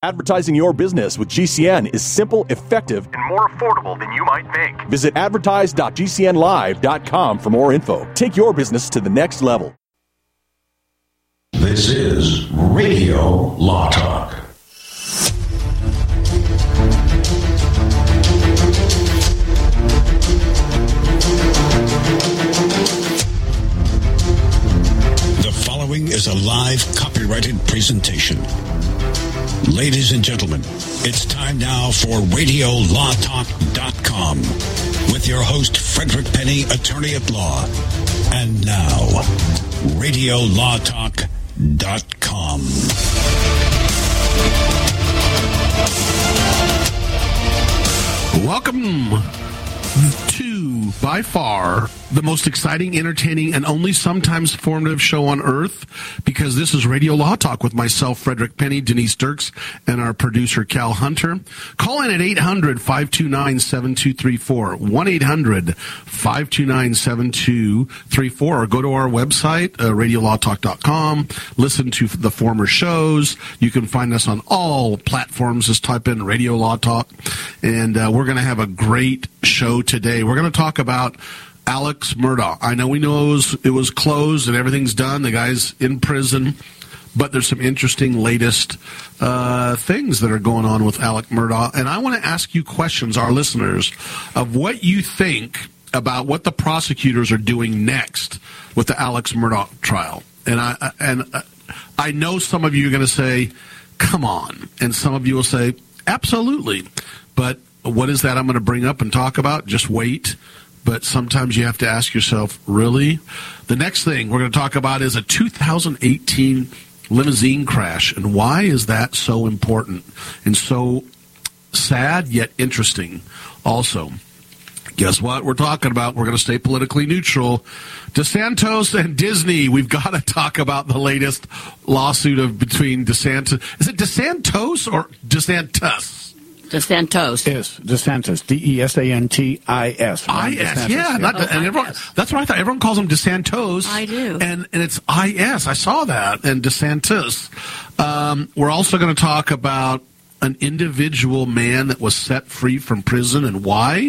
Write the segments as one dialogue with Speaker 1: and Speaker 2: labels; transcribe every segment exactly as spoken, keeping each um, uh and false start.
Speaker 1: Advertising your business with G C N is simple, effective, and more affordable than you might think. Visit advertise dot g c n live dot com for more info. Take your business to the next level.
Speaker 2: This is Radio Law Talk. The following is a live copyrighted presentation. Ladies and gentlemen, it's time now for radio law talk dot com with your host, Frederick Penny, attorney at law. And now, radio law talk dot com.
Speaker 3: Welcome to, by far, the most exciting, entertaining, and only sometimes formative show on earth, because this is Radio Law Talk with myself, Frederick Penny, Denise Dirks, and our producer, Cal Hunter. Call in at eight hundred, five two nine, seven two three four, one eight hundred, five two nine, seven two three four, or go to our website, uh, radio law talk dot com, listen to the former shows. You can find us on all platforms. Just type in Radio Law Talk, and uh, we're going to have a great show today. We're going to talk about Alex Murdaugh. I know we know it was, it was closed and everything's done. The guy's in prison, but there's some interesting latest uh, things that are going on with Alex Murdaugh. And I want to ask you questions, our listeners, of what you think about what the prosecutors are doing next with the Alex Murdaugh trial. And I and I know some of you are going to say, come on. And some of you will say, absolutely. But what is that I'm going to bring up and talk about? Just wait. But sometimes you have to ask yourself, really? The next thing we're going to talk about is a two thousand eighteen limousine crash. And why is that so important and so sad yet interesting also? Guess what we're talking about? We're going to stay politically neutral. DeSantis and Disney. We've got to talk about the latest lawsuit of between DeSantis. Is it DeSantis or DeSantis?
Speaker 4: DeSantis.
Speaker 5: Yes, DeSantis. D E S A N T I S.
Speaker 3: I S, yeah. Not,
Speaker 4: oh,
Speaker 3: and everyone, that's what I thought. Everyone calls him DeSantos.
Speaker 4: I do.
Speaker 3: And, and it's I S. I saw that. And DeSantis. Um, we're also going to talk about an individual man that was set free from prison and why.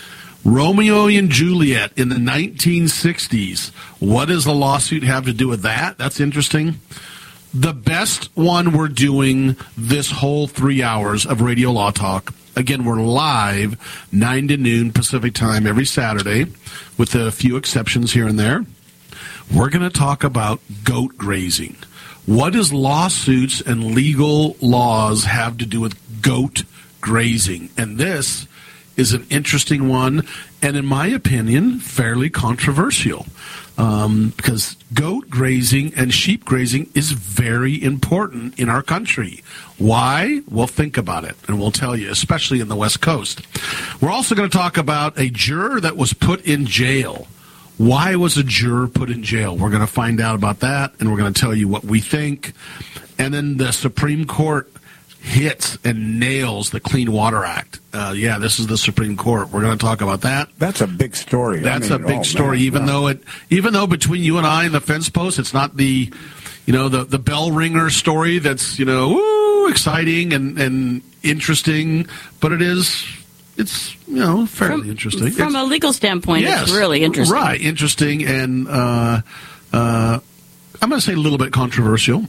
Speaker 3: Romeo and Juliet in the nineteen sixties. What does the lawsuit have to do with that? That's interesting. The best one we're doing this whole three hours of Radio Law Talk. Again, we're live nine to noon Pacific time every Saturday with a few exceptions here and there. We're going to talk about goat grazing. What does lawsuits and legal laws have to do with goat grazing? And this is an interesting one, and in my opinion, fairly controversial. Um, because goat grazing and sheep grazing is very important in our country. Why? Well, think about it, and we'll tell you, especially in the West Coast. We're also going to talk about a juror that was put in jail. Why was a juror put in jail? We're going to find out about that, and we're going to tell you what we think. And then the Supreme Court hits and nails the Clean Water Act. Uh, yeah, this is the Supreme Court. We're going to talk about that.
Speaker 5: That's a big story.
Speaker 3: That's
Speaker 5: I mean,
Speaker 3: a big
Speaker 5: oh,
Speaker 3: story.
Speaker 5: Man,
Speaker 3: even
Speaker 5: no.
Speaker 3: though it, even though between you and I and the fence post, it's not the, you know, the the bell ringer story that's, you know, woo, exciting and and interesting, but it is. It's, you know, fairly
Speaker 4: from,
Speaker 3: interesting.
Speaker 4: From
Speaker 3: it's,
Speaker 4: a legal standpoint,
Speaker 3: yes,
Speaker 4: it's really interesting.
Speaker 3: Right, interesting, and uh, uh, I'm going to say a little bit controversial.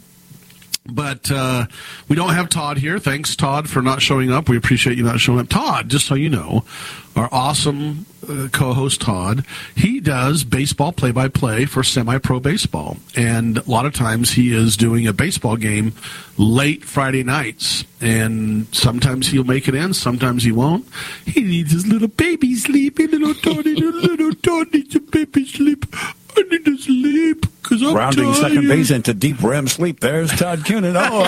Speaker 3: But uh, we don't have Todd here. Thanks, Todd, for not showing up. We appreciate you not showing up. Todd, just so you know, our awesome uh, co-host Todd, he does baseball play-by-play for semi-pro baseball. And a lot of times he is doing a baseball game late Friday nights. And sometimes he'll make it in, sometimes he won't. He needs his little baby sleep. Little Todd, little Todd needs a baby sleep. I need to sleep because I'm
Speaker 5: Rounding
Speaker 3: tired.
Speaker 5: second base into deep R E M sleep. There's Todd Cunin. Oh.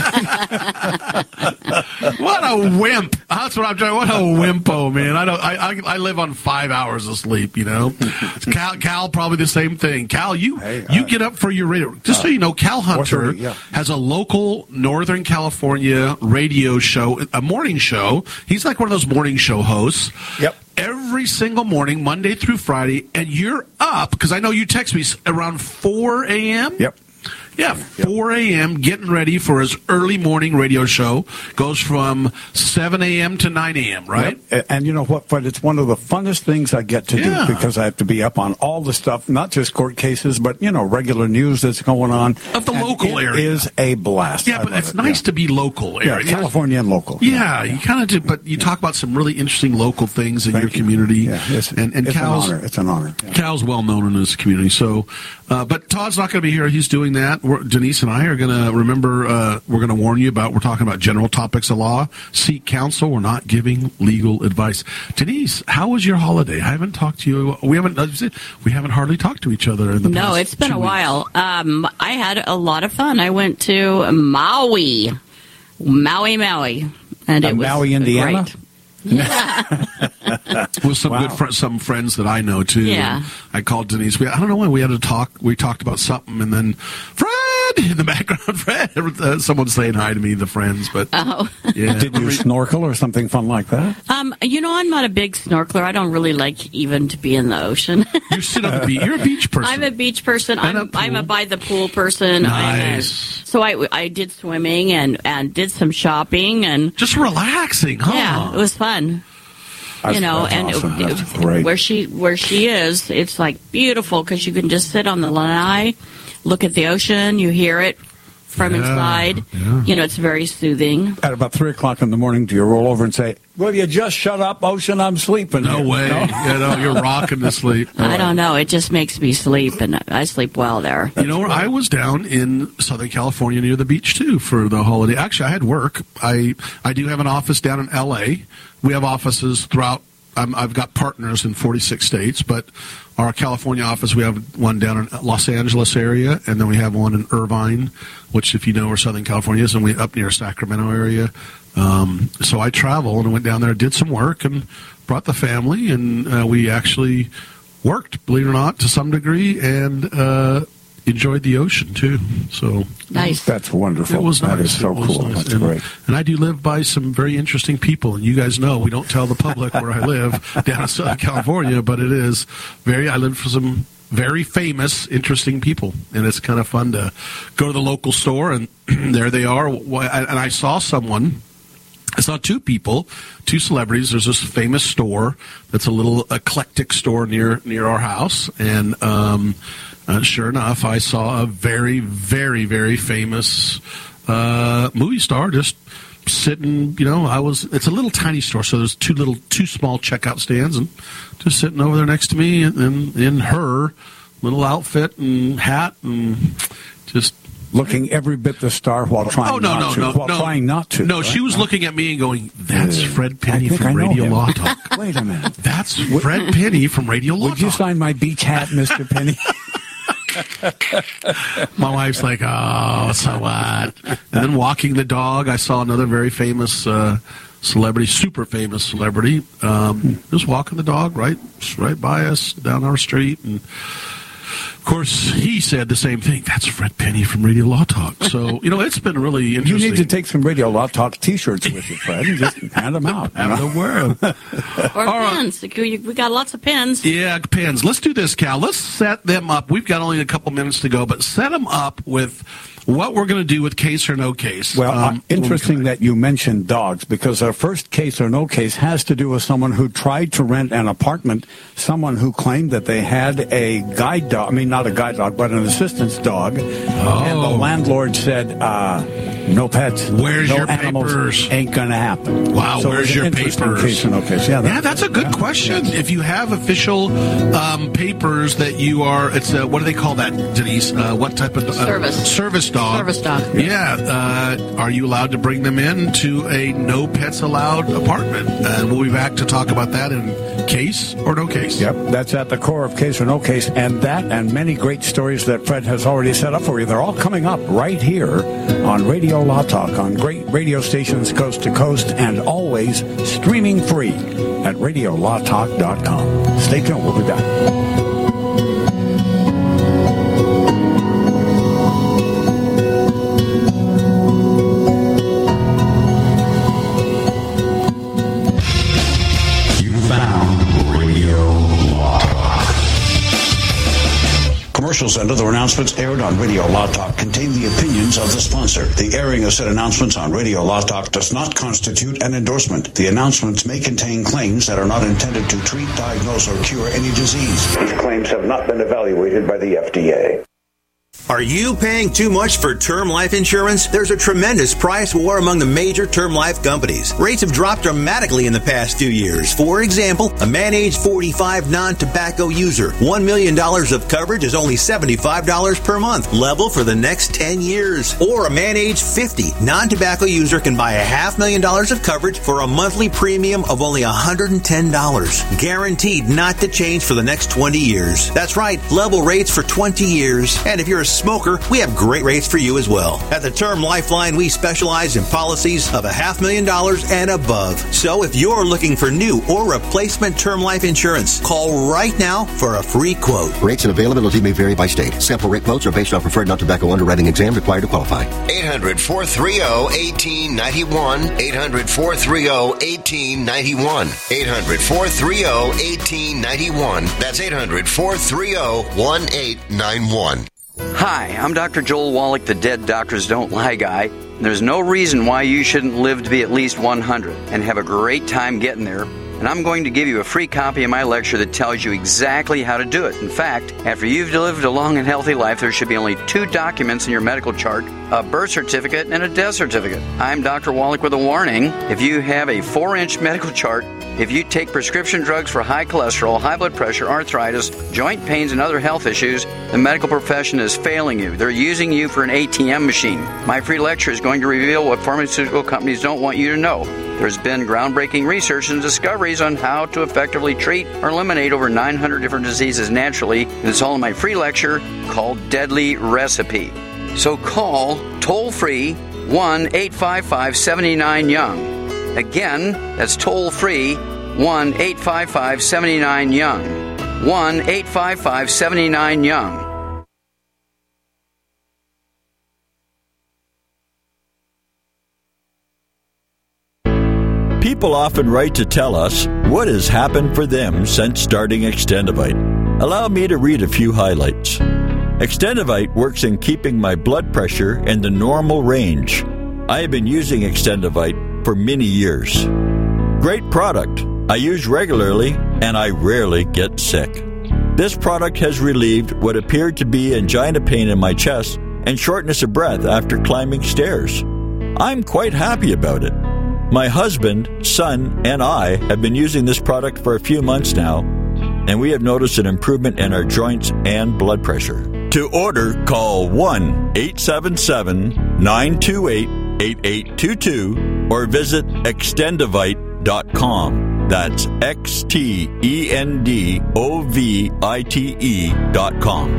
Speaker 3: What a wimp! That's what I'm trying. What a wimpo, man! I don't. I, I I live on five hours of sleep. You know, Cal Cal probably the same thing. Cal, you
Speaker 5: hey,
Speaker 3: you
Speaker 5: uh,
Speaker 3: get up for your radio. Just uh, so you know, Cal Hunter
Speaker 5: yeah.
Speaker 3: has a local Northern California radio show, a morning show. He's like one of those morning show hosts.
Speaker 5: Yep.
Speaker 3: Every single morning, Monday through Friday, and you're up, because I know you text me around four a.m.?
Speaker 5: Yep.
Speaker 3: Yeah, four a.m., getting ready for his early morning radio show. Goes from seven a.m. to nine a.m., right?
Speaker 5: Yep. And, and you know what, Fred? It's one of the funnest things I get to
Speaker 3: Yeah.
Speaker 5: do because I have to be up on all the stuff, not just court cases, but, you know, regular news that's going on.
Speaker 3: Of the
Speaker 5: And
Speaker 3: local
Speaker 5: it
Speaker 3: area.
Speaker 5: is a blast.
Speaker 3: Yeah,
Speaker 5: I
Speaker 3: but
Speaker 5: love
Speaker 3: it's
Speaker 5: it.
Speaker 3: nice
Speaker 5: Yeah.
Speaker 3: to be local
Speaker 5: Yeah,
Speaker 3: area.
Speaker 5: California and local.
Speaker 3: Yeah, you kind of do, but you talk about some really interesting local things in
Speaker 5: Thank
Speaker 3: your
Speaker 5: you.
Speaker 3: community.
Speaker 5: Yeah, it's,
Speaker 3: and and
Speaker 5: it's
Speaker 3: Cal's,
Speaker 5: an honor. It's an honor. Yeah.
Speaker 3: Cal's well known in his community. So, uh, but Todd's not going to be here. He's doing that. We're, Denise and I are going to remember. Uh, we're going to warn you about. We're talking about general topics of law. Seek counsel. We're not giving legal advice. Denise, how was your holiday? I haven't talked to you. We haven't. We haven't hardly talked to each other in the
Speaker 4: No,
Speaker 3: past
Speaker 4: it's been
Speaker 3: two
Speaker 4: a
Speaker 3: weeks.
Speaker 4: while. Um, I had a lot of fun. I went to Maui, Maui, Maui, and it
Speaker 5: Uh,
Speaker 4: was
Speaker 5: Maui, Indiana?
Speaker 4: great. Yeah.
Speaker 3: With some
Speaker 5: Wow.
Speaker 3: good fr- some friends that I know too.
Speaker 4: Yeah.
Speaker 3: And I called Denise. We, I don't know when we had to talk. We talked about something, and then Fred in the background. Fred, uh, someone's saying hi to me, the friends. But
Speaker 4: Oh.
Speaker 3: yeah,
Speaker 5: Did you snorkel or something fun like that?
Speaker 4: Um, you know, I'm not a big snorkeler. I don't really like even to be in the ocean.
Speaker 3: you sit on the beach. You're a beach person.
Speaker 4: I'm a beach person.
Speaker 3: And a
Speaker 4: I'm
Speaker 3: pool.
Speaker 4: I'm a by the pool person. I'm a-
Speaker 3: Nice.
Speaker 4: so I I did swimming and and did some shopping and
Speaker 3: Just relaxing, huh?
Speaker 4: yeah, it was fun.
Speaker 5: That's-
Speaker 4: you know,
Speaker 5: that's
Speaker 4: and
Speaker 5: awesome.
Speaker 4: it,
Speaker 5: That's
Speaker 4: it-
Speaker 5: great.
Speaker 4: where she where she is, it's like beautiful because you can just sit on the lanai, look at the ocean, you hear it from
Speaker 3: Yeah,
Speaker 4: inside.
Speaker 3: yeah.
Speaker 4: You know, it's very soothing.
Speaker 5: At about three o'clock in the morning, do you roll over and say, "Will you just shut up, ocean? I'm sleeping."
Speaker 3: No
Speaker 5: here."
Speaker 3: way. You know, you're rocking to sleep.
Speaker 4: I don't know. It just makes me sleep, and I sleep well there.
Speaker 3: You know, I was down in Southern California near the beach too for the holiday. Actually, I had work. I I do have an office down in L A. We have offices throughout. Um, I've got partners in forty-six states, but our California office, we have one down in Los Angeles area, and then we have one in Irvine, which, if you know where Southern California is, and we up near Sacramento area. Um, so I traveled and went down there, did some work, and brought the family, and uh, we actually worked, believe it or not, to some degree, and uh, enjoyed the ocean too. So
Speaker 4: Nice.
Speaker 5: That's wonderful.
Speaker 3: it was nice.
Speaker 5: That is so
Speaker 3: It was
Speaker 5: cool.
Speaker 3: nice.
Speaker 5: That's
Speaker 3: and,
Speaker 5: great.
Speaker 3: and I do live by some very interesting people, and you guys know we don't tell the public where I live down in Southern California, but it is very. I live for some very famous, interesting people, and it's kind of fun to go to the local store, and there they are. And I saw someone. I saw two people, two celebrities. There's this famous store that's a little eclectic store near near our house, and um, uh, sure enough, I saw a very, very, very famous uh, movie star just sitting. You know, I was. It's a little tiny store, so there's two little, two small checkout stands, and just sitting over there next to me, and, and in her little outfit and hat, and just.
Speaker 5: Looking every bit the star while trying
Speaker 3: Oh no
Speaker 5: not
Speaker 3: no
Speaker 5: to.
Speaker 3: no
Speaker 5: while
Speaker 3: no!
Speaker 5: trying not to.
Speaker 3: No,
Speaker 5: right?
Speaker 3: she was looking at me and going, "That's Fred Penny
Speaker 5: I think I
Speaker 3: from
Speaker 5: know
Speaker 3: Radio
Speaker 5: him.
Speaker 3: Law Talk.
Speaker 5: Wait a minute.
Speaker 3: That's Fred Penny from Radio Law
Speaker 5: Would you
Speaker 3: Talk."
Speaker 5: sign my beach hat, Mister Penny?
Speaker 3: My wife's like, "Oh, so what?" And then walking the dog, I saw another very famous uh, celebrity, super famous celebrity, um, just walking the dog right right by us down our street, and. Of course, he said the same thing. That's Fred Penny from Radio Law Talk. So, you know, it's been really
Speaker 5: You
Speaker 3: interesting.
Speaker 5: need to take some Radio Law Talk T-shirts with you, Fred, and just hand them out. you
Speaker 3: Out
Speaker 5: know?
Speaker 3: of the world.
Speaker 4: Or
Speaker 3: All right.
Speaker 4: pens. We we got lots of pens.
Speaker 3: Yeah, pens. Let's do this, Cal. Let's set them up. We've got only a couple minutes to go, but set them up with what we're going to do with case or no case.
Speaker 5: Well, uh,
Speaker 3: Um, when we
Speaker 5: interesting
Speaker 3: come back.
Speaker 5: that you mentioned dogs, because our first case or no case has to do with someone who tried to rent an apartment, someone who claimed that they had a guide dog, I mean, not a guide dog, but an assistance dog, and the landlord said, uh, no pets,
Speaker 3: Where's
Speaker 5: no
Speaker 3: your
Speaker 5: animals,
Speaker 3: papers?
Speaker 5: ain't going to happen.
Speaker 3: Wow,
Speaker 5: so
Speaker 3: where's
Speaker 5: it's an
Speaker 3: your
Speaker 5: interesting
Speaker 3: papers?
Speaker 5: Case or no case. Yeah,
Speaker 3: Yeah, that's a good question. If you have official um, papers that you are, it's a, what do they call that, Denise? Uh, what type of uh,
Speaker 4: Service.
Speaker 3: Service dog.
Speaker 4: Service dog.
Speaker 3: Yeah. Uh, are you allowed to bring them in to a no pets allowed apartment? And we'll be back to talk about that in case or no case.
Speaker 5: Yep, that's at the core of Case or No Case, and that and many great stories that Fred has already set up for you. They're all coming up right here on Radio Law Talk on great radio stations coast to coast, and always streaming free at radio law talk dot com. Stay tuned, we'll be back.
Speaker 2: Commercials
Speaker 6: commercials and other announcements aired on Radio Law Talk contain the opinions of the sponsor. The airing of said announcements on Radio Law Talk does not constitute an endorsement. The announcements may contain claims that are not intended to treat, diagnose, or cure any disease. These claims have not been evaluated by the F D A.
Speaker 7: Are you paying too much for term life insurance? There's a tremendous price war among the major term life companies. Rates have dropped dramatically in the past few years. For example, a man age forty-five non-tobacco user, one million dollars of coverage is only seventy-five dollars per month, level for the next ten years. Or a man age fifty non-tobacco user can buy a half million dollars of coverage for a monthly premium of only one hundred ten dollars. Guaranteed not to change for the next twenty years. That's right, level rates for twenty years. And if you're a smoker, we have great rates for you as well. At the Term Lifeline, we specialize in policies of a half million dollars and above. So if you're looking for new or replacement term life insurance, call right now for a free quote.
Speaker 8: Rates and availability may vary by state. Sample rate quotes are based on preferred non-tobacco underwriting exam required to qualify.
Speaker 9: eight hundred, four three zero, one eight nine one. eight hundred, four three zero, one eight nine one. eight hundred, four three zero, one eight nine one. That's eight hundred, four three zero, one eight nine one.
Speaker 10: Hi, I'm Doctor Joel Wallach, the Dead Doctors Don't Lie guy. There's no reason why you shouldn't live to be at least one hundred and have a great time getting there. And I'm going to give you a free copy of my lecture that tells you exactly how to do it. In fact, after you've lived a long and healthy life, there should be only two documents in your medical chart, a birth certificate and a death certificate. I'm Doctor Wallach with a warning. If you have a four-inch medical chart, if you take prescription drugs for high cholesterol, high blood pressure, arthritis, joint pains, and other health issues, the medical profession is failing you. They're using you for an A T M machine. My free lecture is going to reveal what pharmaceutical companies don't want you to know. There's been groundbreaking research and discoveries on how to effectively treat or eliminate over nine hundred different diseases naturally, and it's all in my free lecture called Deadly Recipe. So call toll-free one eight five five, seven nine Young. Again, that's toll-free one eight five five, seven nine Young. one eight five five, seven nine Young.
Speaker 11: People often write to tell us what has happened for them since starting Extendivite. Allow me to read a few highlights. Extendivite works in keeping my blood pressure in the normal range. I have been using Extendivite for many years. Great product. I use regularly and I rarely get sick. This product has relieved what appeared to be angina pain in my chest and shortness of breath after climbing stairs. I'm quite happy about it. My husband, son, and I have been using this product for a few months now, and we have noticed an improvement in our joints and blood pressure. To order, call one eight seven seven, nine two eight, eight eight two two or visit extendivite dot com. That's X T E N D O V I T E dot com.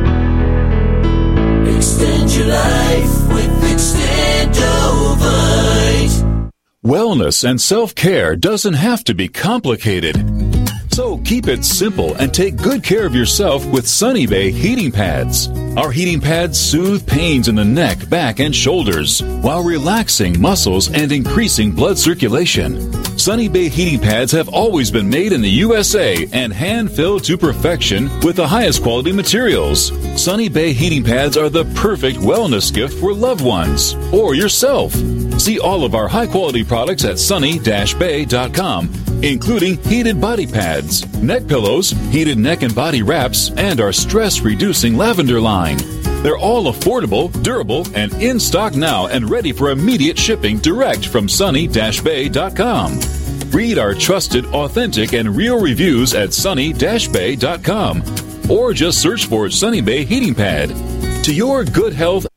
Speaker 12: Extend your life with Extendovite.
Speaker 13: Wellness and self-care doesn't have to be complicated. So keep it simple and take good care of yourself with Sunny Bay heating pads. Our heating pads soothe pains in the neck, back, and shoulders while relaxing muscles and increasing blood circulation. Sunny Bay heating pads have always been made in the U S A and hand-filled to perfection with the highest quality materials. Sunny Bay heating pads are the perfect wellness gift for loved ones or yourself. See all of our high-quality products at sunny dash bay dot com, including heated body pads, neck pillows, heated neck and body wraps, and our stress-reducing lavender line. They're all affordable, durable, and in stock now and ready for immediate shipping direct from sunny dash bay dot com. Read our trusted, authentic, and real reviews at sunny dash bay dot com or just search for Sunny Bay Heating Pad. To your good health.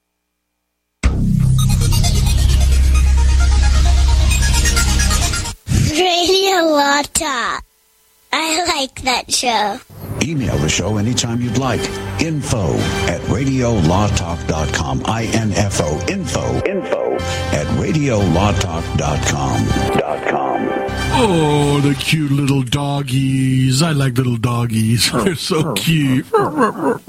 Speaker 14: Radio Law Talk. I like that show.
Speaker 6: Email the show anytime you'd like. Info at radio law talk dot com. I N F O. Info. Info at radio law talk dot com. Dot com.
Speaker 3: Oh, the cute little doggies. I like little doggies. They're so cute. I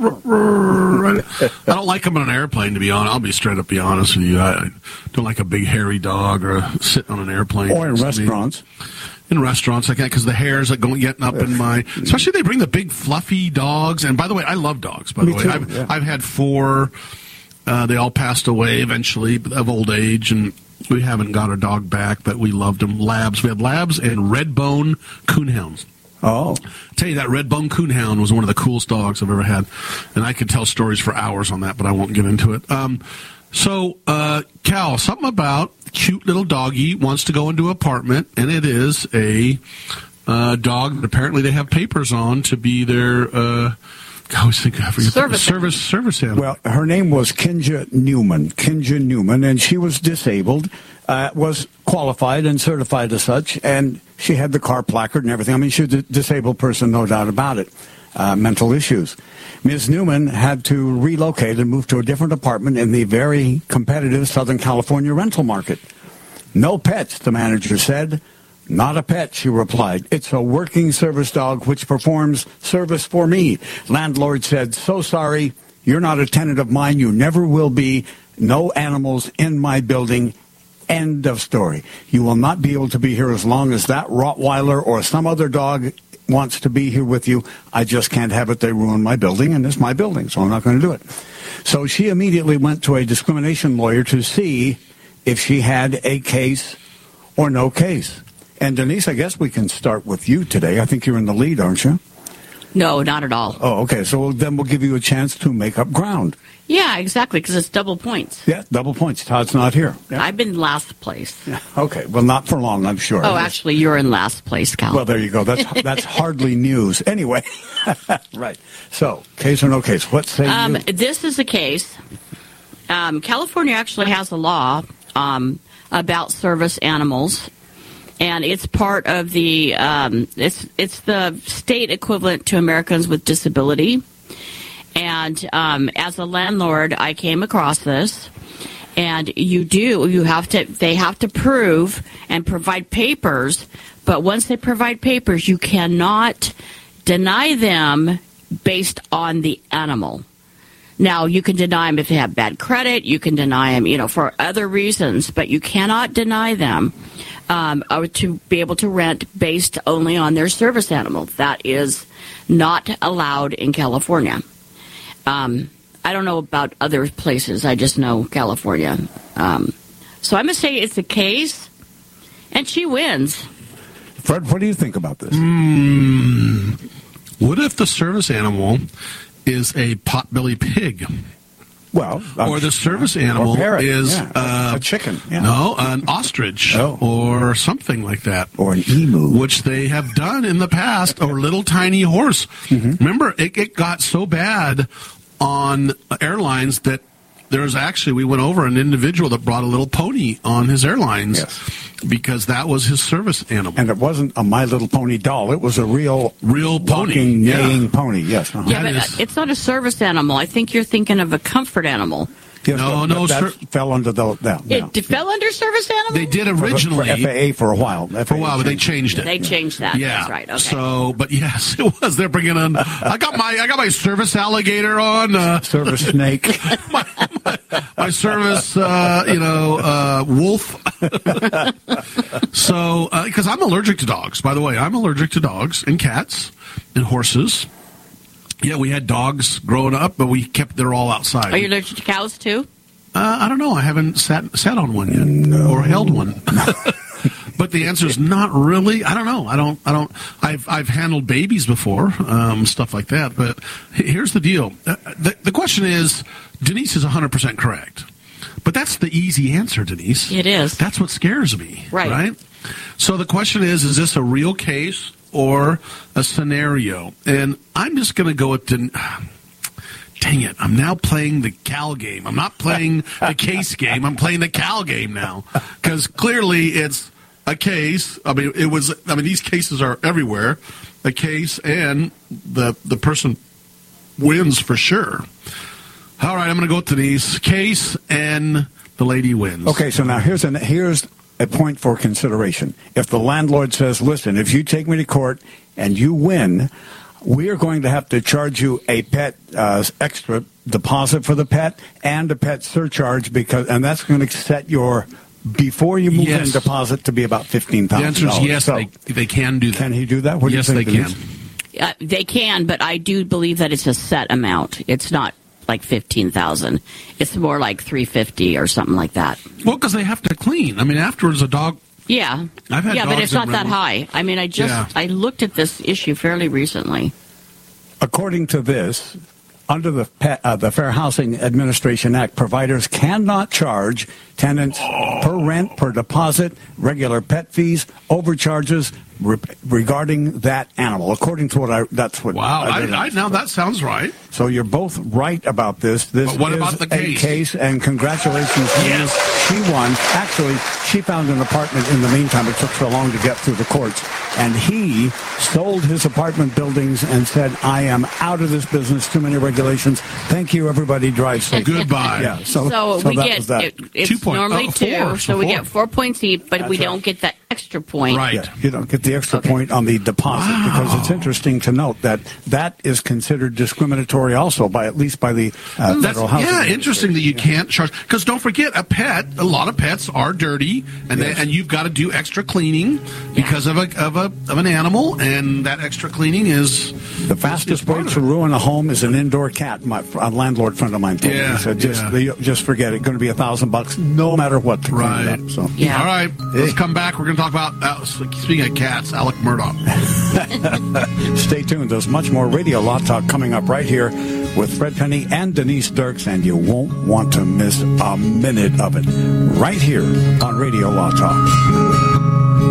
Speaker 3: don't like them on an airplane, to be honest. I'll be straight up be honest with you. I don't like a big hairy dog or a, sitting on an airplane.
Speaker 5: Or in restaurants.
Speaker 3: In restaurants, I can't, because the hairs are going getting up in my. Especially they bring the big fluffy dogs. And by the way, I love dogs. By
Speaker 5: Me
Speaker 3: the way,
Speaker 5: too,
Speaker 3: I've,
Speaker 5: yeah.
Speaker 3: I've had four. Uh, they all passed away eventually of old age, and we haven't got our dog back, but we loved them. Labs. We had Labs and Redbone Coonhounds.
Speaker 5: Oh.
Speaker 3: I tell you, that Redbone Coonhound was one of the coolest dogs I've ever had. And I could tell stories for hours on that, but I won't get into it. Um, so, uh, Cal, something about cute little doggy wants to go into an apartment, and it is a uh, dog that apparently they have papers on to be their... Uh, I always think I forget
Speaker 4: Service
Speaker 3: service service animal.
Speaker 5: Well, her name was Kinja Newman. Kinja Newman, and she was disabled, uh, was qualified and certified as such, and she had the car placard and everything. I mean, she was a disabled person, no doubt about it. Uh, mental issues. Miz Newman had to relocate and move to a different apartment in the very competitive Southern California rental market. No pets, the manager said. Not a pet, she replied. It's a working service dog which performs service for me. Landlord said, so sorry, you're not a tenant of mine. You never will be. No animals in my building. End of story. You will not be able to be here as long as that Rottweiler or some other dog wants to be here with you. I just can't have it. They ruin my building, and it's my building, so I'm not going to do it. So she immediately went to a discrimination lawyer to see if she had a case or no case. And, Denise, I guess we can start with you today. I think you're in the lead, aren't you?
Speaker 4: No, not at all.
Speaker 5: Oh, okay. So then we'll give you a chance to make up ground.
Speaker 4: Yeah, exactly, because it's double points.
Speaker 5: Yeah, double points. Todd's not here. Yeah.
Speaker 4: I've been last place.
Speaker 5: Yeah. Okay. Well, not for long, I'm sure.
Speaker 4: Oh, actually, you're in last place, Cal.
Speaker 5: Well, there you go. That's that's hardly news. Anyway. Right. So, case or no case? What say
Speaker 4: um,
Speaker 5: you?
Speaker 4: This is a case. Um, California actually has a law um, about service animals. And it's part of the um, it's it's the state equivalent to Americans with Disability. And um, as a landlord, I came across this. And you do you have to they have to prove and provide papers. But once they provide papers, you cannot deny them based on the animal. Now, you can deny them if they have bad credit. You can deny them, you know, for other reasons. But you cannot deny them um, to be able to rent based only on their service animal. That is not allowed in California. Um, I don't know about other places. I just know California. Um, so I'm going to say it's a case, and she wins.
Speaker 5: Fred, what do you think about this?
Speaker 3: Mm, what if the service animal is a potbelly pig?
Speaker 5: Well, I'm
Speaker 3: or the service
Speaker 5: sure.
Speaker 3: animal
Speaker 5: Or parrot,
Speaker 3: is
Speaker 5: yeah.
Speaker 3: uh,
Speaker 5: a chicken. Yeah.
Speaker 3: No, an ostrich
Speaker 5: Oh.
Speaker 3: or something like that,
Speaker 5: or an emu,
Speaker 3: which they have done in the past, or little tiny horse. Mm-hmm. Remember, it, it got so bad on airlines that there was actually, we went over an individual that brought a little pony on his airlines.
Speaker 5: Yes.
Speaker 3: Because that was his service animal.
Speaker 5: And it wasn't a My Little Pony doll. It was a real,
Speaker 3: real pony.
Speaker 5: walking,
Speaker 3: Yeah.
Speaker 5: neighing pony. Yes. Uh-huh.
Speaker 4: Yeah, but
Speaker 3: is-
Speaker 4: it's not a service animal. I think you're thinking of a comfort animal.
Speaker 5: Yes,
Speaker 3: No,
Speaker 5: but
Speaker 3: no,
Speaker 5: that
Speaker 3: sir.
Speaker 5: fell under the that.
Speaker 4: It
Speaker 5: yeah.
Speaker 4: fell under service animal?
Speaker 3: They did
Speaker 5: For-
Speaker 3: originally.
Speaker 5: for F A A for a while.
Speaker 3: For a while, but they changed it.
Speaker 4: They changed that.
Speaker 3: Yeah,
Speaker 4: That's right. Okay.
Speaker 3: So, but yes, it was. They're bringing in. I got my, I got my service alligator on. Uh,
Speaker 5: Service snake.
Speaker 3: my, my, my service, uh, you know, uh, wolf. So, because I'm allergic to dogs. By the way, I'm allergic to dogs and cats and horses. Yeah, we had dogs growing up, but we kept they're all outside.
Speaker 4: Are you allergic to cows, too?
Speaker 3: Uh, I don't know. I haven't sat sat on one yet no. or held one. But the answer is not really. I don't know. I don't. I don't. I've I've handled babies before, um, stuff like that. But here's the deal. Uh, the, the question is, Denise is one hundred percent correct. But that's the easy answer, Denise.
Speaker 4: It is.
Speaker 3: That's what scares me.
Speaker 4: Right.
Speaker 3: Right. So the question is: is this a real case or a scenario? And I'm just going to go with Den- Dang it, I'm now playing the Cal game. I'm not playing the case game. I'm playing the Cal game now. Because clearly it's a case. I mean, it was, I mean, these cases are everywhere. A case, and the the person wins for sure. All right, I'm going to go with Denise. Case, and the lady wins.
Speaker 5: Okay, so now here's an here's a point for consideration. If the landlord says, listen, if you take me to court and you win, we are going to have to charge you a pet uh, extra deposit for the pet and a pet surcharge, because, and that's going to set your before you move
Speaker 3: yes.
Speaker 5: in deposit to be about fifteen thousand dollars.
Speaker 3: The answer is yes,
Speaker 5: so,
Speaker 3: they, they can do that.
Speaker 5: Can he do that? What
Speaker 3: yes,
Speaker 5: do you think,
Speaker 3: they can.
Speaker 4: Uh, they can, but I do believe that it's a set amount. It's not like fifteen thousand. It's more like three fifty or something like that.
Speaker 3: Well, because they have to clean. I mean, afterwards, a dog.
Speaker 4: Yeah,
Speaker 3: I've had
Speaker 4: yeah, but it's not that
Speaker 3: rentals.
Speaker 4: high. I mean, I just
Speaker 3: Yeah.
Speaker 4: I looked at this issue fairly recently.
Speaker 5: According to this, under the Pet, uh, the Fair Housing Administration Act, providers cannot charge tenants per rent, per deposit, regular pet fees, overcharges re- regarding that animal. According to what I, that's what.
Speaker 3: Wow,
Speaker 5: I
Speaker 3: I,
Speaker 5: did.
Speaker 3: I, now that sounds right.
Speaker 5: So you're both right about this. This
Speaker 3: But what
Speaker 5: is
Speaker 3: about the case?
Speaker 5: a case, and congratulations to
Speaker 3: Yes.
Speaker 5: you. She won. Actually, she found an apartment in the meantime. It took so long to get through the courts. And he sold his apartment buildings and said, I am out of this business. Too many regulations. Thank you, everybody. Drive safe.
Speaker 3: Goodbye.
Speaker 5: Yeah, so,
Speaker 4: So,
Speaker 5: so
Speaker 4: we
Speaker 5: that
Speaker 4: get
Speaker 5: was that.
Speaker 4: it, it's
Speaker 3: Two point-
Speaker 4: normally
Speaker 3: oh,
Speaker 4: two,
Speaker 3: four,
Speaker 4: so,
Speaker 3: so
Speaker 4: we
Speaker 3: four.
Speaker 4: get four points each, but
Speaker 5: That's
Speaker 4: we
Speaker 5: right.
Speaker 4: don't get that extra point.
Speaker 3: Right.
Speaker 5: Yeah, you don't get the extra
Speaker 4: Okay.
Speaker 5: point on the deposit,
Speaker 3: Wow.
Speaker 5: because it's interesting to note that that is considered discriminatory also, by at least by the uh,
Speaker 3: That's,
Speaker 5: federal housing.
Speaker 3: yeah, interesting that you
Speaker 5: Yeah.
Speaker 3: can't charge, because don't forget, a pet. A lot of pets are dirty, and
Speaker 5: Yes.
Speaker 3: they, and you've got to do extra cleaning because of a of a of an animal, and that extra cleaning is
Speaker 5: The fastest way to ruin a home is an indoor cat. My a landlord friend of mine told me.
Speaker 3: Yeah,
Speaker 5: He said, just,
Speaker 3: yeah.
Speaker 5: they, just forget it. Going to be a thousand bucks no matter what to clean
Speaker 3: Right.
Speaker 5: it up. So.
Speaker 4: Yeah.
Speaker 3: All right, let's
Speaker 5: Hey.
Speaker 3: come back. We're going to talk about uh, speaking of cats, Alec Murdoch.
Speaker 5: Stay tuned. There's much more Radio Law Talk coming up right here with Fred Penny and Denise Dirks, and you won't want to miss a minute of it. Right here on Radio Law Talk.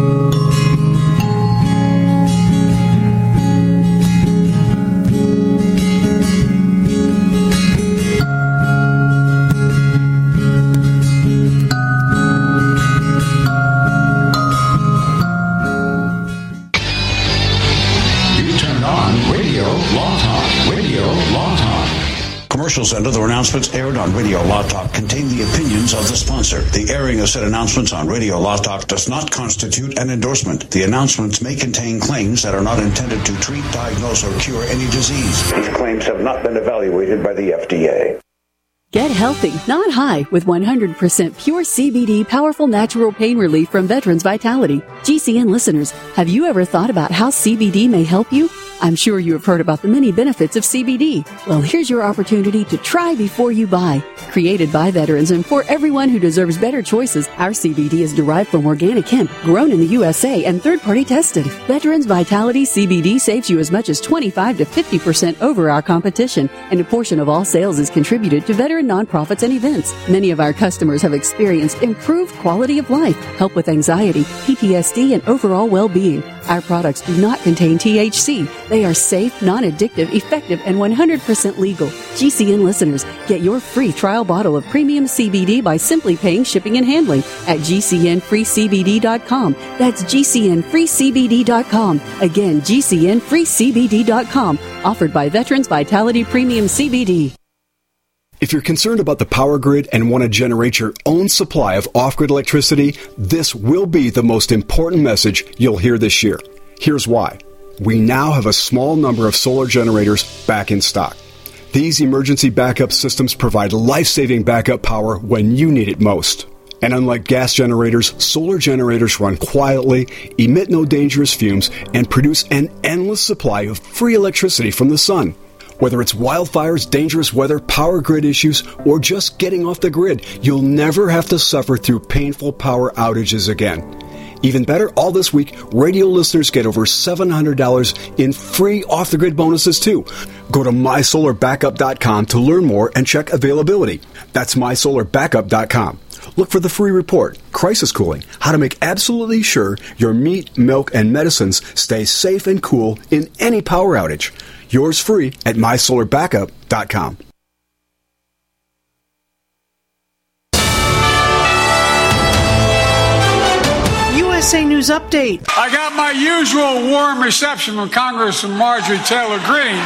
Speaker 6: You turned on Radio Law Talk. Radio Law Talk. Commercials and other announcements aired on Radio Law Talk contain the opinions of the sponsor. The airing of said announcements on Radio Law Talk does not constitute an endorsement. The announcements may contain claims that are not intended to treat, diagnose, or cure any disease. These claims have not been evaluated by the F D A.
Speaker 15: Get healthy, not high, with one hundred percent pure C B D powerful natural pain relief from Veterans Vitality. G C N listeners, have you ever thought about how C B D may help you? I'm sure you have heard about the many benefits of C B D. Well, here's your opportunity to try before you buy. Created by veterans and for everyone who deserves better choices, our C B D is derived from organic hemp, grown in the U S A and third-party tested. Veterans Vitality C B D saves you as much as twenty-five to fifty percent over our competition, and a portion of all sales is contributed to veteran nonprofits and events. Many of our customers have experienced improved quality of life, help with anxiety, P T S D, and overall well-being. Our products do not contain T H C. They are safe, non-addictive, effective, and one hundred percent legal. G C N listeners, get your free trial bottle of premium C B D by simply paying shipping and handling at G C N free C B D dot com. That's G C N free C B D dot com. Again, G C N free C B D dot com. Offered by Veterans Vitality Premium C B D.
Speaker 16: If you're concerned about the power grid and want to generate your own supply of off-grid electricity, this will be the most important message you'll hear this year. Here's why. We now have a small number of solar generators back in stock. These emergency backup systems provide life-saving backup power when you need it most. And unlike gas generators, solar generators run quietly, emit no dangerous fumes, and produce an endless supply of free electricity from the sun. Whether it's wildfires, dangerous weather, power grid issues, or just getting off the grid, you'll never have to suffer through painful power outages again. Even better, all this week, radio listeners get over seven hundred dollars in free off-the-grid bonuses, too. Go to my solar backup dot com to learn more and check availability. That's my solar backup dot com. Look for the free report, Crisis Cooling, how to make absolutely sure your meat, milk, and medicines stay safe and cool in any power outage. Yours free at my solar backup dot com.
Speaker 17: U S A News Update.
Speaker 18: I got my usual warm reception from Congressman Marjorie Taylor Greene.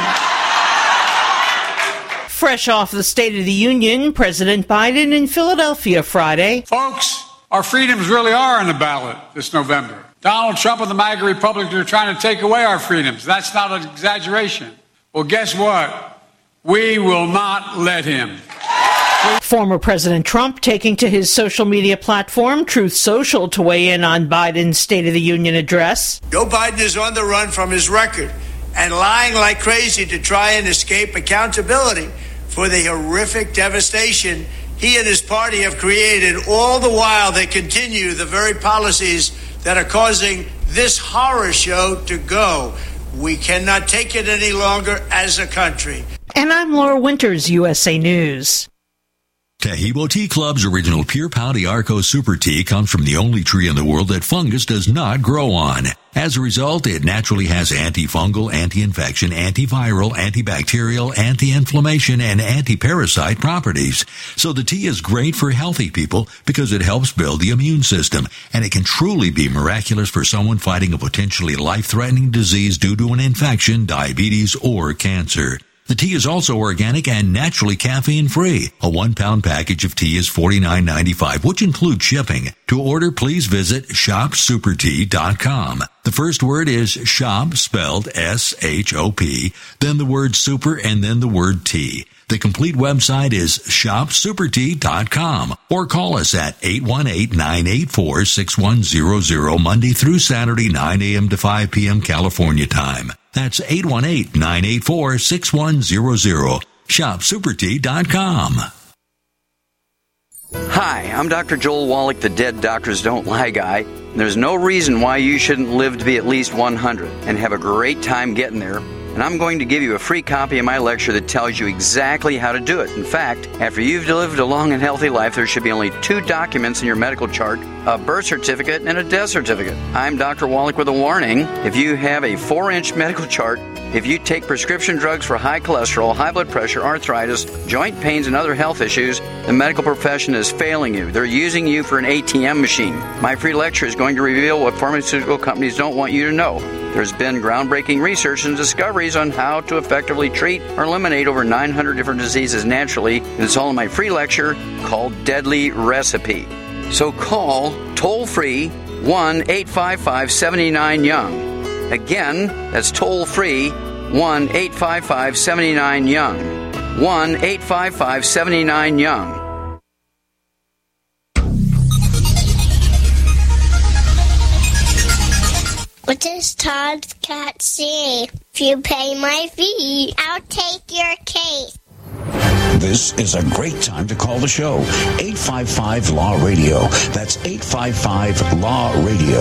Speaker 17: Fresh off the State of the Union, President Biden in Philadelphia Friday.
Speaker 18: Folks, Our freedoms really are on the ballot this November. Donald Trump and the MAGA Republicans are trying to take away our freedoms. That's not an exaggeration. Well, guess what? We will not let him.
Speaker 17: Former President Trump taking to his social media platform, Truth Social, to weigh in on Biden's State of the Union address.
Speaker 19: Joe Biden is on the run from his record and lying like crazy to try and escape accountability for the horrific devastation he and his party have created. All the while, they continue the very policies that are causing this horror show to go. We cannot take it any longer as a country.
Speaker 17: And I'm Laura Winters, U S A News.
Speaker 20: Taheebo Tea Club's original Pure Pau D'Arco Super Tea comes from the only tree in the world that fungus does not grow on. As a result, it naturally has antifungal, anti-infection, antiviral, antibacterial, anti-inflammation, and anti-parasite properties. So the tea is great for healthy people because it helps build the immune system, and it can truly be miraculous for someone fighting a potentially life-threatening disease due to an infection, diabetes, or cancer. The tea is also organic and naturally caffeine-free. A one-pound package of tea is forty-nine ninety-five, which includes shipping. To order, please visit shop super tea dot com. The first word is shop, spelled S H O P, then the word super, and then the word tea. The complete website is shop super tea dot com, or call us at eight one eight, nine eight four, six one zero zero Monday through Saturday, nine a.m. to five p.m. California time. That's eight one eight, nine eight four, six one zero zero. shop super tea dot com.
Speaker 10: Hi, I'm Doctor Joel Wallach, the Dead Doctors Don't Lie guy. There's no reason why you shouldn't live to be at least one hundred and have a great time getting there. And I'm going to give you a free copy of my lecture that tells you exactly how to do it. In fact, after you've lived a long and healthy life, there should be only two documents in your medical chart, a birth certificate and a death certificate. I'm Doctor Wallach with a warning. If you have a four-inch medical chart, if you take prescription drugs for high cholesterol, high blood pressure, arthritis, joint pains, and other health issues, the medical profession is failing you. They're using you for an A T M machine. My free lecture is going to reveal what pharmaceutical companies don't want you to know. There's been groundbreaking research and discoveries on how to effectively treat or eliminate over nine hundred different diseases naturally, and it's all in my free lecture called Deadly Recipe. So call toll-free one eight five five, seven nine, young. Again, that's toll-free one eight five five, seven nine, young. one eight five five, seven nine, young.
Speaker 14: What does Todd's cat say? If you pay my fee, I'll take your case.
Speaker 6: This is a great time to call the show. eight five five, L A W, radio. That's eight five five, L A W, radio.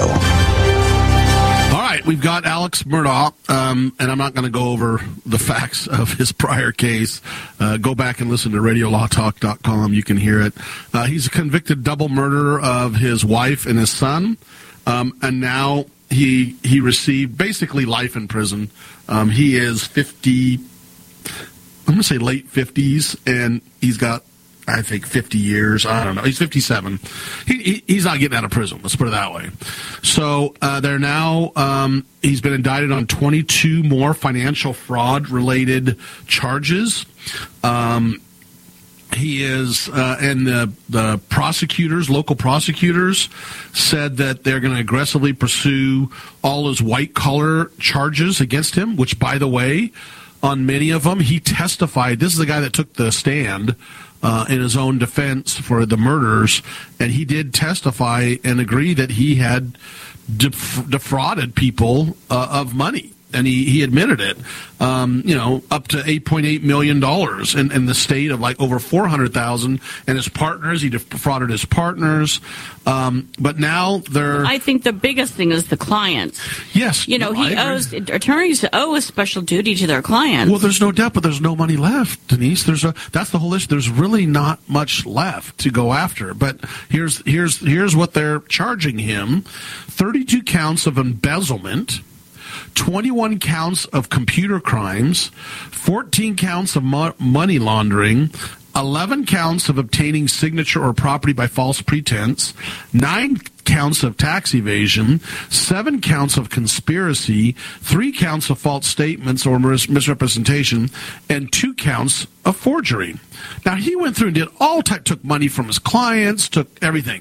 Speaker 3: All right, we've got Alex Murdaugh, um, and I'm not going to go over the facts of his prior case. Uh, go back and listen to radio law talk dot com. You can hear it. Uh, he's a convicted double murderer of his wife and his son, um, and now he he received basically life in prison. Um, he is fifty, I'm going to say late fifties, and he's got, I think, fifty years. I don't know. He's fifty-seven. He, he, he's not getting out of prison. Let's put it that way. So uh, they're now, um, he's been indicted on twenty-two more financial fraud-related charges. Um, he is, uh, and the, the prosecutors, local prosecutors, said that they're going to aggressively pursue all his white-collar charges against him, which, by the way, on many of them, he testified. This is the guy that took the stand Uh, in his own defense for the murders, and he did testify and agree that he had def- defrauded people uh, of money, and he, he admitted it. Um, you know, up to eight point eight million dollars in, in the state of like over four hundred thousand dollars, and his partners, he defrauded his partners. Um, but now they're...
Speaker 4: I think the biggest thing is the clients.
Speaker 3: Yes.
Speaker 4: You know,
Speaker 3: no,
Speaker 4: he owes, attorneys owe a special duty to their clients.
Speaker 3: Well, there's no doubt, but there's no money left, Denise. There's a, that's the whole issue. There's really not much left to go after. But here's here's here's what they're charging him. thirty-two counts of embezzlement, twenty-one counts of computer crimes, fourteen counts of mo- money laundering, eleven counts of obtaining signature or property by false pretense, nine counts of tax evasion, seven counts of conspiracy, three counts of false statements or mis- misrepresentation, and two counts of forgery. Now, he went through and did all type, took money from his clients, took everything.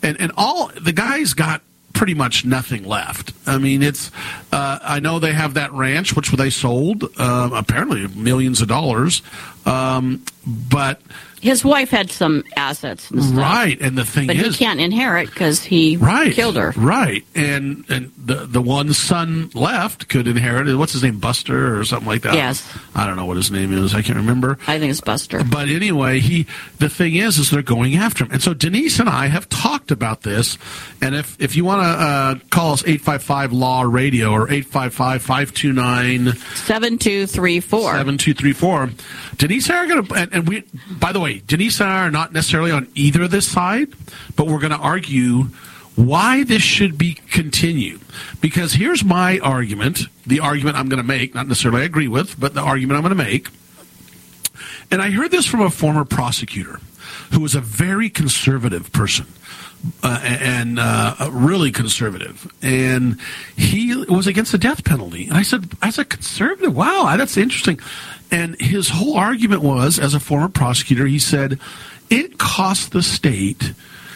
Speaker 3: and and all the guy's got pretty much nothing left. I mean, it's. Uh, I know they have that ranch, which they sold, uh, apparently millions of dollars, um, but.
Speaker 4: His wife had some assets and stuff.
Speaker 3: Right, and the thing
Speaker 4: but
Speaker 3: is...
Speaker 4: But he can't inherit because he
Speaker 3: right,
Speaker 4: killed her.
Speaker 3: Right, and and the the one son left could inherit. What's his name, Buster or something like that?
Speaker 4: Yes.
Speaker 3: I don't know what his name is. I can't remember.
Speaker 4: I think it's Buster.
Speaker 3: But anyway, he. The thing is, is they're going after him. And so Denise and I have talked about this, and if, if you want to uh, call us eight five five L A W radio or eight five five, five two nine...
Speaker 4: seven two three four.
Speaker 3: seven two three four. Denise and I are going to... And, and we, by the way, Denise and I are not necessarily on either of this side, but we're going to argue why this should be continued. Because here's my argument, the argument I'm going to make, not necessarily I agree with, but the argument I'm going to make. And I heard this from a former prosecutor who was a very conservative person. Uh, and uh, really conservative, and he was against the death penalty. And I said, as a conservative, wow, that's interesting. And his whole argument was, as a former prosecutor, he said, it cost the state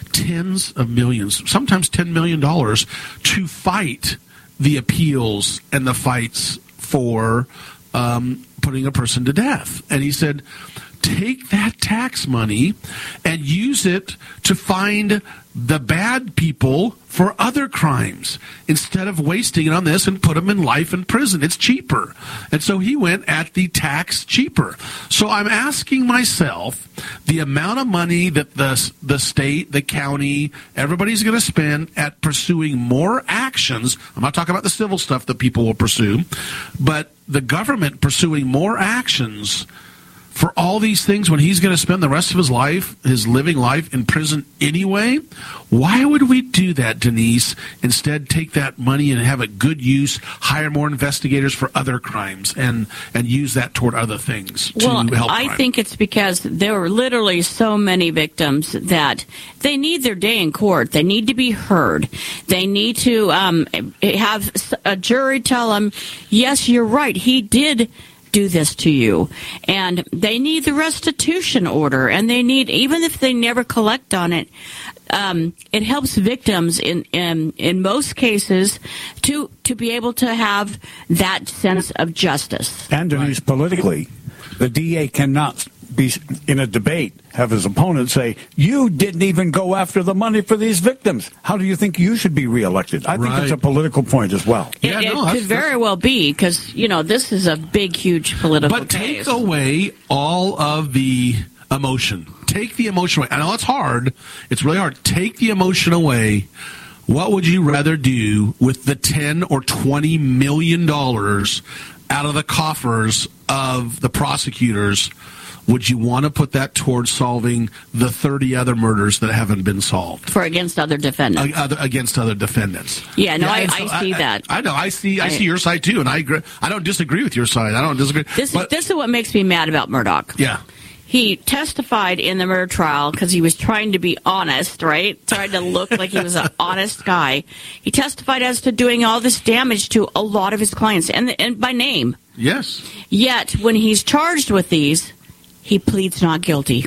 Speaker 3: tens of millions, sometimes ten million dollars, to fight the appeals and the fights for um, putting a person to death. And he said, take that tax money and use it to find the bad people for other crimes instead of wasting it on this and put them in life in prison. It's cheaper. And so he went at the tax cheaper. So I'm asking myself, the amount of money that the, the state, the county, everybody's going to spend at pursuing more actions. I'm not talking about the civil stuff that people will pursue, but the government pursuing more actions for all these things when he's going to spend the rest of his life, his living life, in prison anyway. Why would we do that, Denise? Instead, take that money and have it good use, hire more investigators for other crimes, and, and use that toward other things to
Speaker 4: well,
Speaker 3: help
Speaker 4: I
Speaker 3: crime.
Speaker 4: think it's because there are literally so many victims that they need their day in court. They need to be heard. They need to um, have a jury tell them, yes, you're right, he did do this to you. And they need the restitution order, and they need, even if they never collect on it, um, it helps victims in, in in most cases to to be able to have that sense of justice.
Speaker 5: And Denise, politically, the D A cannot be in a debate, have his opponent say, you didn't even go after the money for these victims. How do you think you should be reelected? I think
Speaker 3: Right.
Speaker 5: it's a political point as well.
Speaker 4: It,
Speaker 3: Yeah,
Speaker 4: it
Speaker 3: no,
Speaker 4: could
Speaker 3: that's-
Speaker 4: very well be, because, you know, this is a big, huge political
Speaker 3: But
Speaker 4: case.
Speaker 3: take away all of the emotion. Take the emotion away. I know it's hard. It's really hard. Take the emotion away. What would you rather do with the ten or twenty million dollars out of the coffers of the prosecutors? Would you want to put that towards solving the thirty other murders that haven't been solved?
Speaker 4: For against other defendants.
Speaker 3: Uh, other, against other defendants.
Speaker 4: Yeah, no, I,
Speaker 3: and
Speaker 4: I see that.
Speaker 3: I, know. I see. I,
Speaker 4: I-
Speaker 3: see your side too, and I agree. I don't disagree with your side. I don't disagree.
Speaker 4: This,
Speaker 3: but,
Speaker 4: this is what makes me mad about Murdoch.
Speaker 3: yeah.
Speaker 4: He testified in the murder trial because he was trying to be honest, right? Trying to look like he was an honest guy. He testified as to doing all this damage to a lot of his clients, and, and by name.
Speaker 3: Yes.
Speaker 4: Yet, when he's charged with these, he pleads not guilty.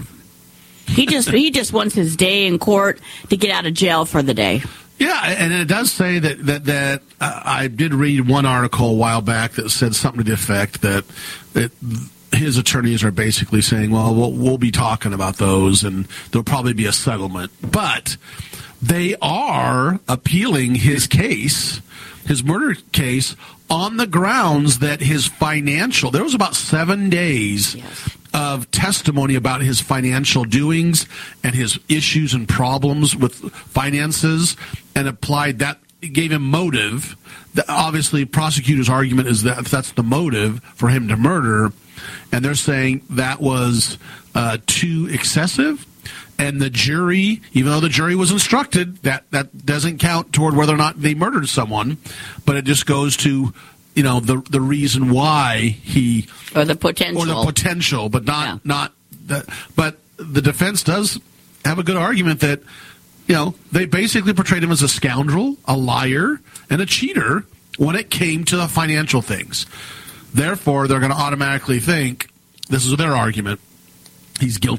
Speaker 4: He just he just wants his day in court to get out of jail for the day.
Speaker 3: Yeah, and it does say that that that uh, I did read one article a while back that said something to the effect that that his attorneys are basically saying, well, we'll, we'll be talking about those, and there'll probably be a settlement. But they are appealing his case, his murder case, on the grounds that his financial, there was about seven days yes. of testimony about his financial doings and his issues and problems with finances, and applied that, gave him motive. The, obviously, prosecutor's argument is that that's the motive for him to murder, and they're saying that was uh, too excessive. And the jury, even though the jury was instructed, that, that doesn't count toward whether or not they murdered someone, but it just goes to, you know, the the reason why he
Speaker 4: or the potential
Speaker 3: or the potential, but not
Speaker 4: yeah.
Speaker 3: not that. But the defense does have a good argument that, you know, they basically portrayed him as a scoundrel, a liar, and a cheater when it came to the financial things. Therefore, they're going to automatically think, this is their argument, he's guilty.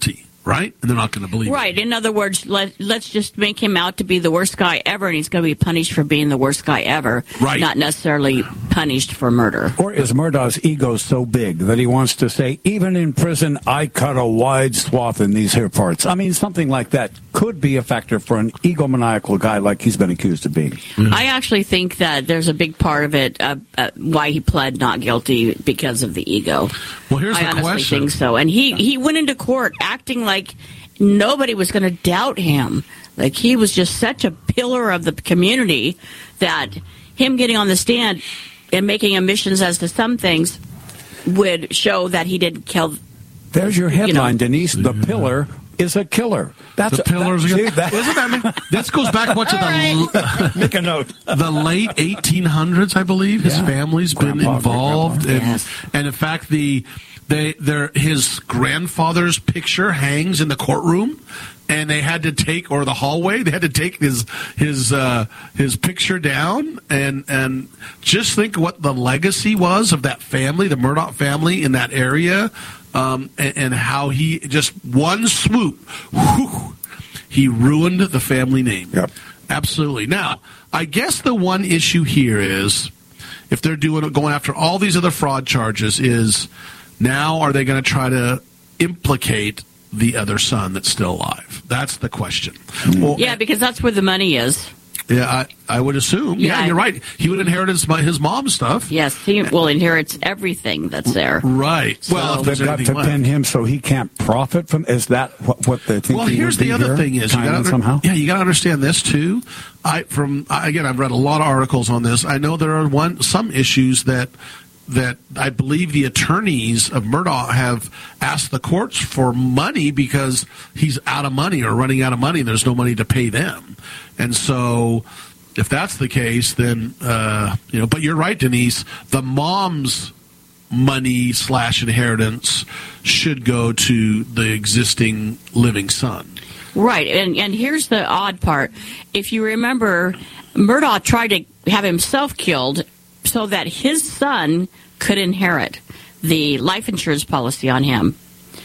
Speaker 3: right? And they're not going to believe
Speaker 4: right.
Speaker 3: it.
Speaker 4: In other words, let, let's just make him out to be the worst guy ever, and he's going to be punished for being the worst guy ever,
Speaker 3: right.
Speaker 4: not necessarily punished for murder.
Speaker 5: Or is Murdaugh's ego so big that he wants to say, even in prison, I cut a wide swath in these here parts? I mean, something like that could be a factor for an egomaniacal guy like he's been accused of being.
Speaker 4: Mm-hmm. I actually think that there's a big part of it, uh, uh, why he pled not guilty, because of the ego.
Speaker 3: Well, here's
Speaker 4: I
Speaker 3: the
Speaker 4: honestly
Speaker 3: question.
Speaker 4: think so. And he, he went into court acting like nobody was going to doubt him. Like he was just such a pillar of the community that him getting on the stand and making admissions as to some things would show that he didn't kill.
Speaker 5: There's your headline,
Speaker 4: you know.
Speaker 5: Denise. The pillar is a killer. That's
Speaker 3: the pillars.
Speaker 5: That,
Speaker 3: Are,
Speaker 5: see, that,
Speaker 3: isn't that? This goes back what to the
Speaker 5: make a note.
Speaker 3: The late eighteen hundreds, I believe. His
Speaker 5: Yeah.
Speaker 3: family's been
Speaker 5: Grandpa,
Speaker 3: involved, and,
Speaker 4: yes.
Speaker 3: and in fact, the they their his grandfather's picture hangs in the courtroom. And they had to take, or the hallway, they had to take his his uh, his picture down, and and just think what the legacy was of that family, the Murdaugh family in that area, um, and, and how he just one swoop, whew, he ruined the family name.
Speaker 5: Yep.
Speaker 3: Absolutely. Now, I guess the one issue here is, if they're doing going after all these other fraud charges, is now are they going to try to implicate the other son that's still alive? That's the question. Well,
Speaker 4: Yeah, because that's where the money is.
Speaker 3: yeah, I, I would assume. Yeah,
Speaker 4: Yeah.
Speaker 3: you're right. He would inherit his, his mom's stuff.
Speaker 4: Yes, he will inherit everything that's there.
Speaker 3: Right. Well, if
Speaker 5: They've
Speaker 3: there's
Speaker 5: got
Speaker 3: anything
Speaker 5: to
Speaker 3: left.
Speaker 5: pin him so he can't profit from. Is that what, what they think?
Speaker 3: Well, here's the other thing: is you got
Speaker 5: somehow.
Speaker 3: yeah, you got to understand this too. I from I, again, I've read a lot of articles on this. I know there are one some issues that. that I believe the attorneys of Murdaugh have asked the courts for money because he's out of money or running out of money. There's no money to pay them. And so if that's the case, then, uh, you know, but you're right, Denise, the mom's money slash inheritance should go to the existing living son.
Speaker 4: Right, and and here's the odd part. If you remember, Murdaugh tried to have himself killed so that his son could inherit the life insurance policy on him.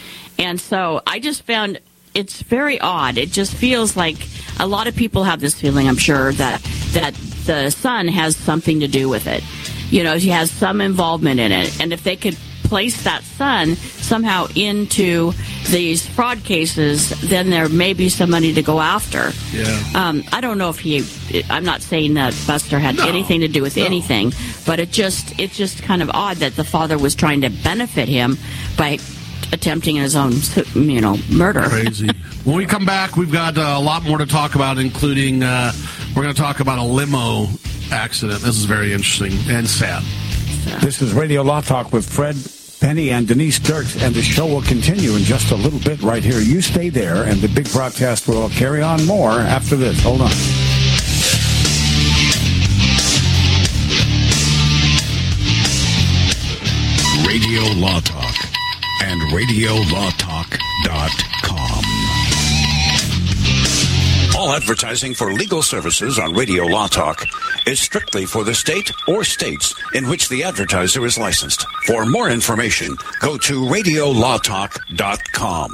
Speaker 4: And so I just found it's very odd. It just feels like a lot of people have this feeling, I'm sure, that that the son has something to do with it. You know, he has some involvement in it. And if they could place that son somehow into these fraud cases, then there may be some money to go after.
Speaker 3: Yeah.
Speaker 4: Um, I don't know if he. I'm not saying that Buster had
Speaker 3: No,
Speaker 4: anything to do with
Speaker 3: no.
Speaker 4: anything, but it just it's just kind of odd that the father was trying to benefit him by attempting his own, you know, murder.
Speaker 3: Crazy. When we come back, we've got uh, a lot more to talk about, including uh, we're going to talk about a limo accident. This is very interesting and sad.
Speaker 5: This is Radio Law Talk with Fred Penny and Denise Dirks, and the show will continue in just a little bit right here. You stay there, and the big broadcast will carry on more after this. Hold on.
Speaker 2: Radio Law Talk and radio law talk dot com.
Speaker 6: All advertising for legal services on Radio Law Talk is strictly for the state or states in which the advertiser is licensed. For more information, go to radio law talk dot com.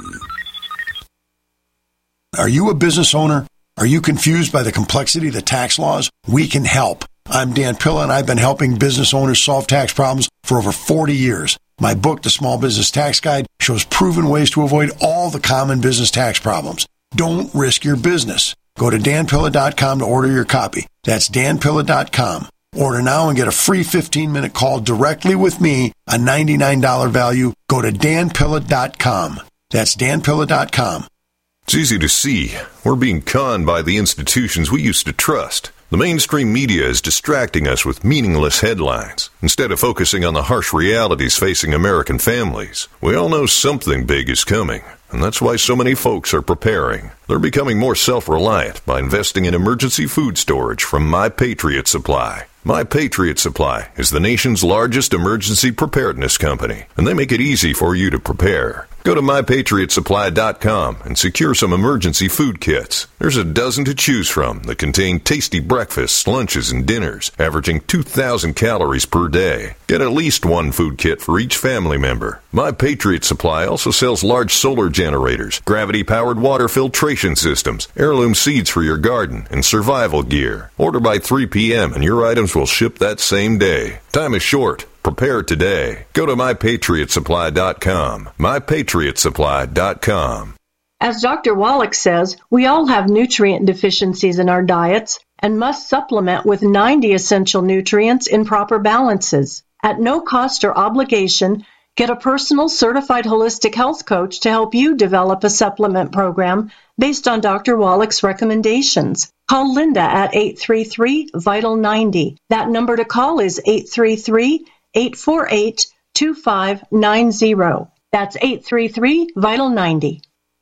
Speaker 21: Are you a business owner? Are you confused by the complexity of the tax laws? We can help. I'm Dan Pilla, and I've been helping business owners solve tax problems for over forty years. My book, The Small Business Tax Guide, shows proven ways to avoid all the common business tax problems. Don't risk your business. Go to dan pilla dot com to order your copy. That's dan pilla dot com. Order now and get a free fifteen-minute call directly with me, a ninety-nine dollars value. Go to dan pilla dot com. That's dan pilla dot com.
Speaker 22: It's easy to see. We're being conned by the institutions we used to trust. The mainstream media is distracting us with meaningless headlines instead of focusing on the harsh realities facing American families. We all know something big is coming, and that's why so many folks are preparing. They're becoming more self-reliant by investing in emergency food storage from My Patriot Supply. My Patriot Supply is the nation's largest emergency preparedness company, and they make it easy for you to prepare. Go to my patriot supply dot com and secure some emergency food kits. There's a dozen to choose from that contain tasty breakfasts, lunches, and dinners, averaging two thousand calories per day. Get at least one food kit for each family member. My Patriot Supply also sells large solar generators, gravity-powered water filtration systems, heirloom seeds for your garden, and survival gear. Order by three p.m. and your items will ship that same day. Time is short. Prepare today. Go to my patriot supply dot com. my patriot supply dot com.
Speaker 1: As Doctor Wallach says, we all have nutrient deficiencies in our diets and must supplement with ninety essential nutrients in proper balances. At no cost or obligation, get a personal certified holistic health coach to help you develop a supplement program based on Doctor Wallach's recommendations. Call Linda at eight three three, vital ninety. That number to call is eight three three, eight four eight, two five nine zero. That's eight three three, vital ninety.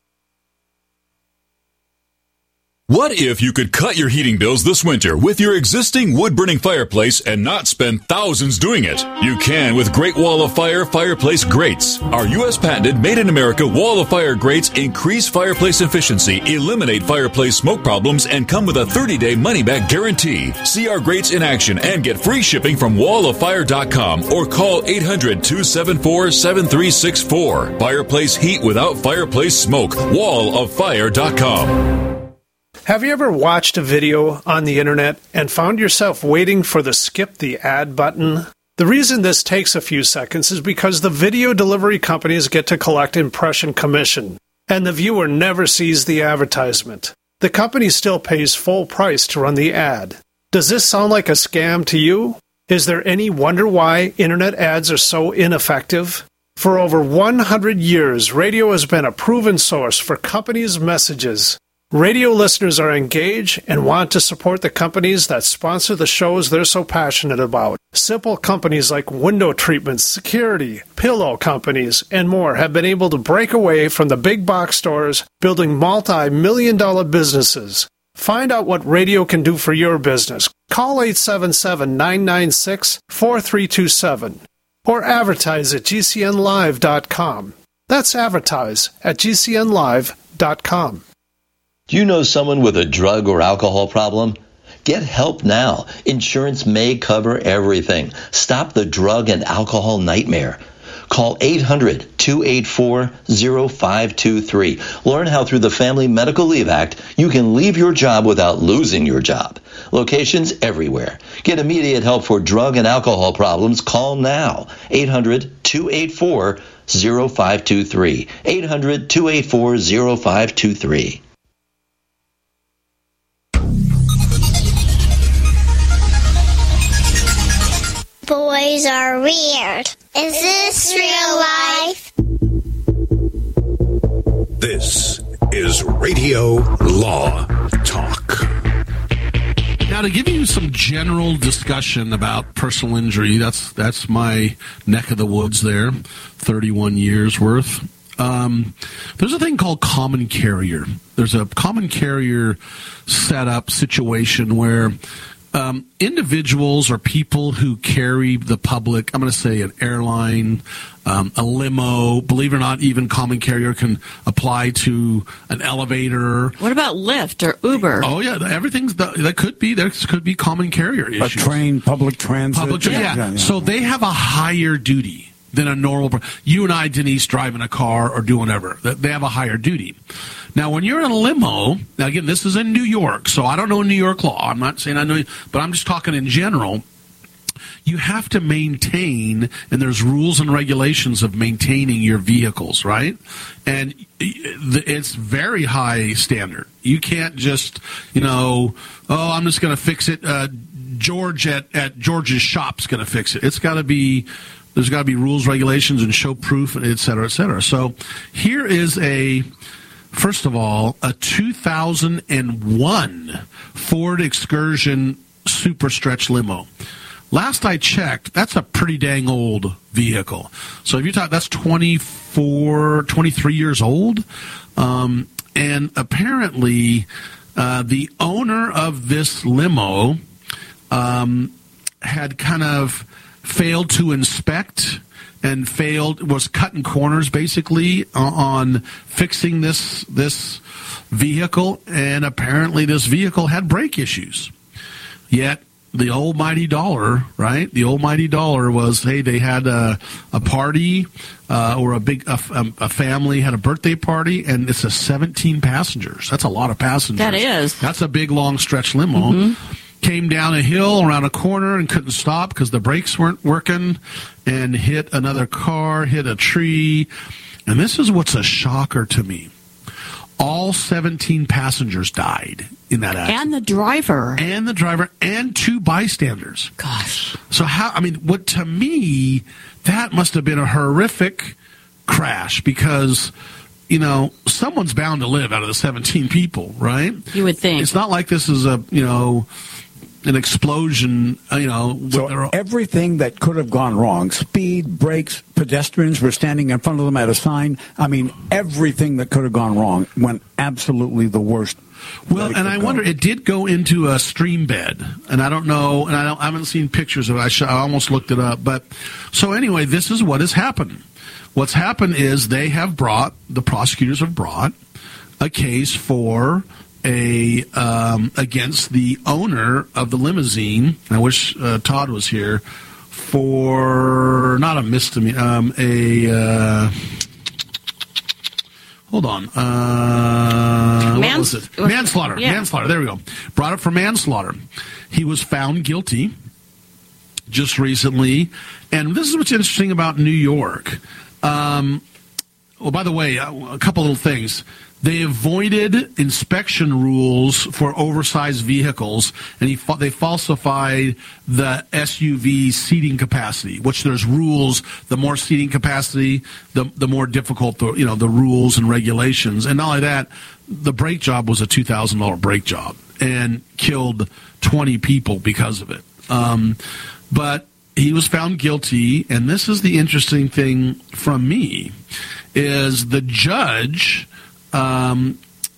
Speaker 13: What if you could cut your heating bills this winter with your existing wood-burning fireplace and not spend thousands doing it? You can with Great Wall of Fire Fireplace Grates. Our U S patented made-in-America Wall of Fire grates increase fireplace efficiency, eliminate fireplace smoke problems, and come with a thirty-day money-back guarantee. See our grates in action and get free shipping from wall of fire dot com or call eight hundred, two seven four, seven three six four. Fireplace heat without fireplace smoke. wall of fire dot com.
Speaker 7: Have you ever watched a video on the internet and found yourself waiting for the skip the ad button? The reason this takes a few seconds is because the video delivery companies get to collect impression commission, and the viewer never sees the advertisement. The company still pays full price to run the ad. Does this sound like a scam to you? Is there any wonder why internet ads are so ineffective? For over one hundred years, radio has been a proven source for companies' messages. Radio listeners are engaged and want to support the companies that sponsor the shows they're so passionate about. Simple companies like window treatments, security, pillow companies, and more have been able to break away from the big box stores, building multi-million dollar businesses. Find out what radio can do for your business. Call eight seven seven, nine nine six, four three two seven or advertise at G C N live dot com. That's advertise at G C N live dot com.
Speaker 23: Do you know someone with a drug or alcohol problem? Get help now. Insurance may cover everything. Stop the drug and alcohol nightmare. Call eight hundred, two eight four, zero five two three. Learn how through the Family Medical Leave Act you can leave your job without losing your job. Locations everywhere. Get immediate help for drug and alcohol problems. Call now. eight hundred, two eight four, zero five two three. eight hundred, two eight four, zero five two three.
Speaker 14: Boys are weird. Is this real life?
Speaker 2: This is Radio Law Talk.
Speaker 3: Now, to give you some general discussion about personal injury, that's that's my neck of the woods there, thirty-one years worth. Um, there's a thing called common carrier. There's a common carrier setup situation where Um, individuals or people who carry the public, I'm going to say an airline, um, a limo, believe it or not, even common carrier can apply to an elevator.
Speaker 4: What about Lyft or Uber?
Speaker 3: Oh, yeah, everything's, the, that could be, there could be common carrier issues.
Speaker 5: A train, public transit.
Speaker 3: Public, yeah. Yeah, yeah. So they have a higher duty than a normal, you and I, Denise, driving a car or doing whatever. They have a higher duty. Now, when you're in a limo, now again, this is in New York, so I don't know New York law. I'm not saying I know, but I'm just talking in general. You have to maintain, and there's rules and regulations of maintaining your vehicles, right? And it's very high standard. You can't just, you know, oh, I'm just going to fix it. Uh, George at, at George's shop's going to fix it. It's got to be, there's got to be rules, regulations, and show proof, et cetera, et cetera. So here is a... First of all, a two thousand one Ford Excursion Super Stretch Limo. Last I checked, that's a pretty dang old vehicle. So if you talk, that's twenty-four, twenty-three years old. Um, and apparently, uh, the owner of this limo um, had kind of failed to inspect and failed, was cutting corners basically on fixing this this vehicle, and apparently this vehicle had brake issues. Yet the almighty dollar, right? The almighty dollar was, hey, they had a, a party uh, or a big a, a family had a birthday party, and it's a seventeen passengers. That's a lot of passengers.
Speaker 4: That is.
Speaker 3: That's a big long stretch limo. Mm-hmm. Came down a hill around a corner and couldn't stop because the brakes weren't working, and hit another car, hit a tree. And this is what's a shocker to me. All seventeen passengers died in that accident.
Speaker 4: And the driver.
Speaker 3: And the driver and two bystanders.
Speaker 4: Gosh.
Speaker 3: So how, I mean, what to me, that must have been a horrific crash because, you know, someone's bound to live out of the seventeen people, right?
Speaker 4: You would think.
Speaker 3: It's not like this is a, you know, an explosion, you know.
Speaker 5: So everything that could have gone wrong, speed, brakes, pedestrians were standing in front of them at a sign. I mean, everything that could have gone wrong went absolutely the worst.
Speaker 3: Well, and I go. wonder, it did go into a stream bed, and I don't know, and I, don't, I haven't seen pictures of it. I, sh- I almost looked it up. But so anyway, this is what has happened. What's happened is they have brought, the prosecutors have brought a case for a um, against the owner of the limousine. I wish uh, Todd was here for not a misdemeanor, um, a uh, hold on, uh,
Speaker 4: Mans-
Speaker 3: what was it? Manslaughter.
Speaker 4: Yeah.
Speaker 3: Manslaughter. There we go. Brought it for manslaughter. He was found guilty just recently, and this is what's interesting about New York. Um, well, by the way, a couple little things. They avoided inspection rules for oversized vehicles, and he, they falsified the S U V seating capacity, which there's rules. The more seating capacity, the the more difficult the, you know, the rules and regulations. And not only that, the brake job was a two thousand dollars brake job and killed twenty people because of it. Um, but he was found guilty, and this is the interesting thing from me, is the judge Um,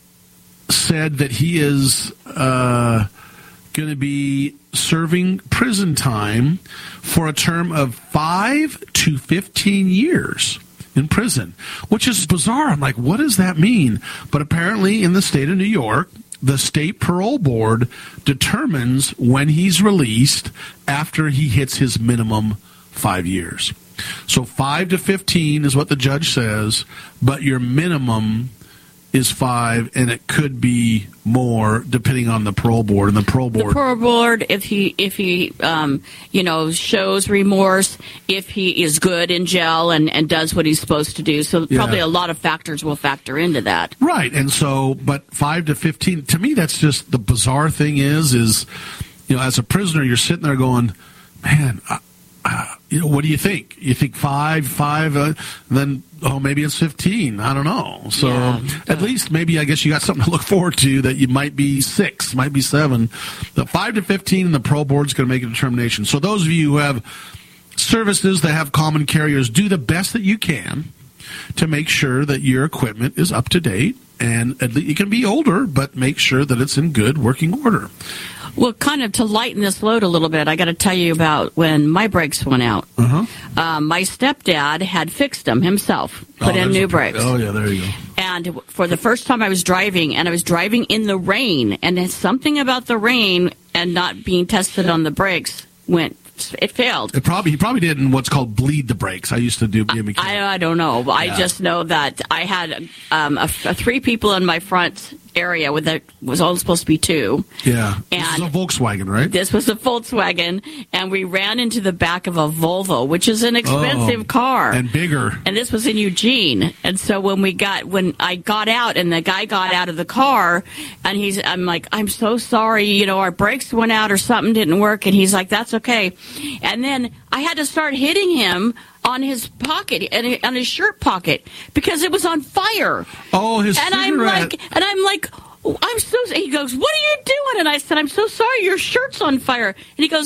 Speaker 3: said that he is uh, going to be serving prison time for a term of five to fifteen years in prison, which is bizarre. I'm like, what does that mean? But apparently in the state of New York, the state parole board determines when he's released after he hits his minimum five years. So five to fifteen is what the judge says, but your minimum is five, and it could be more depending on the parole board. And the parole board,
Speaker 4: the parole board, if he if he um, you know shows remorse, if he is good in jail and, and does what he's supposed to do, so probably
Speaker 3: yeah.
Speaker 4: a lot of factors will factor into that.
Speaker 3: Right, and so, but five to fifteen, to me, that's just the bizarre thing. Is is you know, as a prisoner, you're sitting there going, man. I, Uh, you know, what do you think? You think five, five, uh, then, oh, maybe it's fifteen. I don't know. So
Speaker 4: yeah.
Speaker 3: at least maybe I guess you got something to look forward to that you might be six, might be seven. The five to fifteen, and the parole board's going to make a determination. So those of you who have services that have common carriers, do the best that you can to make sure that your equipment is up to date. And at least, it can be older, but make sure that it's in good working order.
Speaker 4: Well, kind of to lighten this load a little bit, I got to tell you about when my brakes went out.
Speaker 3: Uh-huh.
Speaker 4: Um, my stepdad had fixed them himself, put
Speaker 3: oh,
Speaker 4: in new
Speaker 3: a,
Speaker 4: brakes.
Speaker 3: Oh, yeah, there you go.
Speaker 4: And for the first time I was driving, and I was driving in the rain, and there's something about the rain and not being tested on the brakes went, it failed.
Speaker 3: It probably He probably didn't what's called bleed the brakes. I used to do B M W.
Speaker 4: I, I don't know. Yeah. I just know that I had um, a, a three people in my front area with that was only supposed to be two.
Speaker 3: Yeah.
Speaker 4: And
Speaker 3: this is a Volkswagen, right?
Speaker 4: This was a Volkswagen, and we ran into the back of a Volvo, which is an expensive
Speaker 3: oh,
Speaker 4: car.
Speaker 3: And bigger.
Speaker 4: And this was in Eugene. And so when we got, when I got out and the guy got out of the car, and he's, I'm like, I'm so sorry, you know, our brakes went out or something didn't work. And he's like, that's okay. And then I had to start hitting him on his pocket, on his shirt pocket, because it was on fire.
Speaker 3: Oh, his
Speaker 4: and
Speaker 3: cigarette.
Speaker 4: I'm like, and I'm like, I'm so. He goes, "What are you doing?" And I said, "I'm so sorry, your shirt's on fire." And he goes,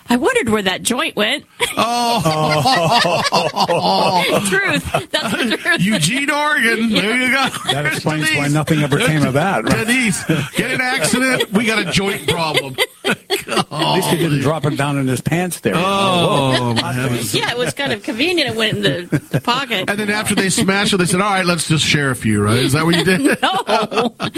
Speaker 4: I wondered where that joint went.
Speaker 3: Oh.
Speaker 4: Truth. That's the truth.
Speaker 3: Eugene, Oregon. There you go.
Speaker 5: That explains Denise. Why nothing ever came of that. Right?
Speaker 3: Denise, get an accident. We got a joint problem.
Speaker 5: At least he didn't drop it down in his pants there.
Speaker 3: Oh, my heavens.
Speaker 4: Yeah, it was kind of convenient. It went in the, the pocket.
Speaker 3: And then after they smashed it, they said, all right, let's just share a few, right? Is that what you did?
Speaker 4: No. But,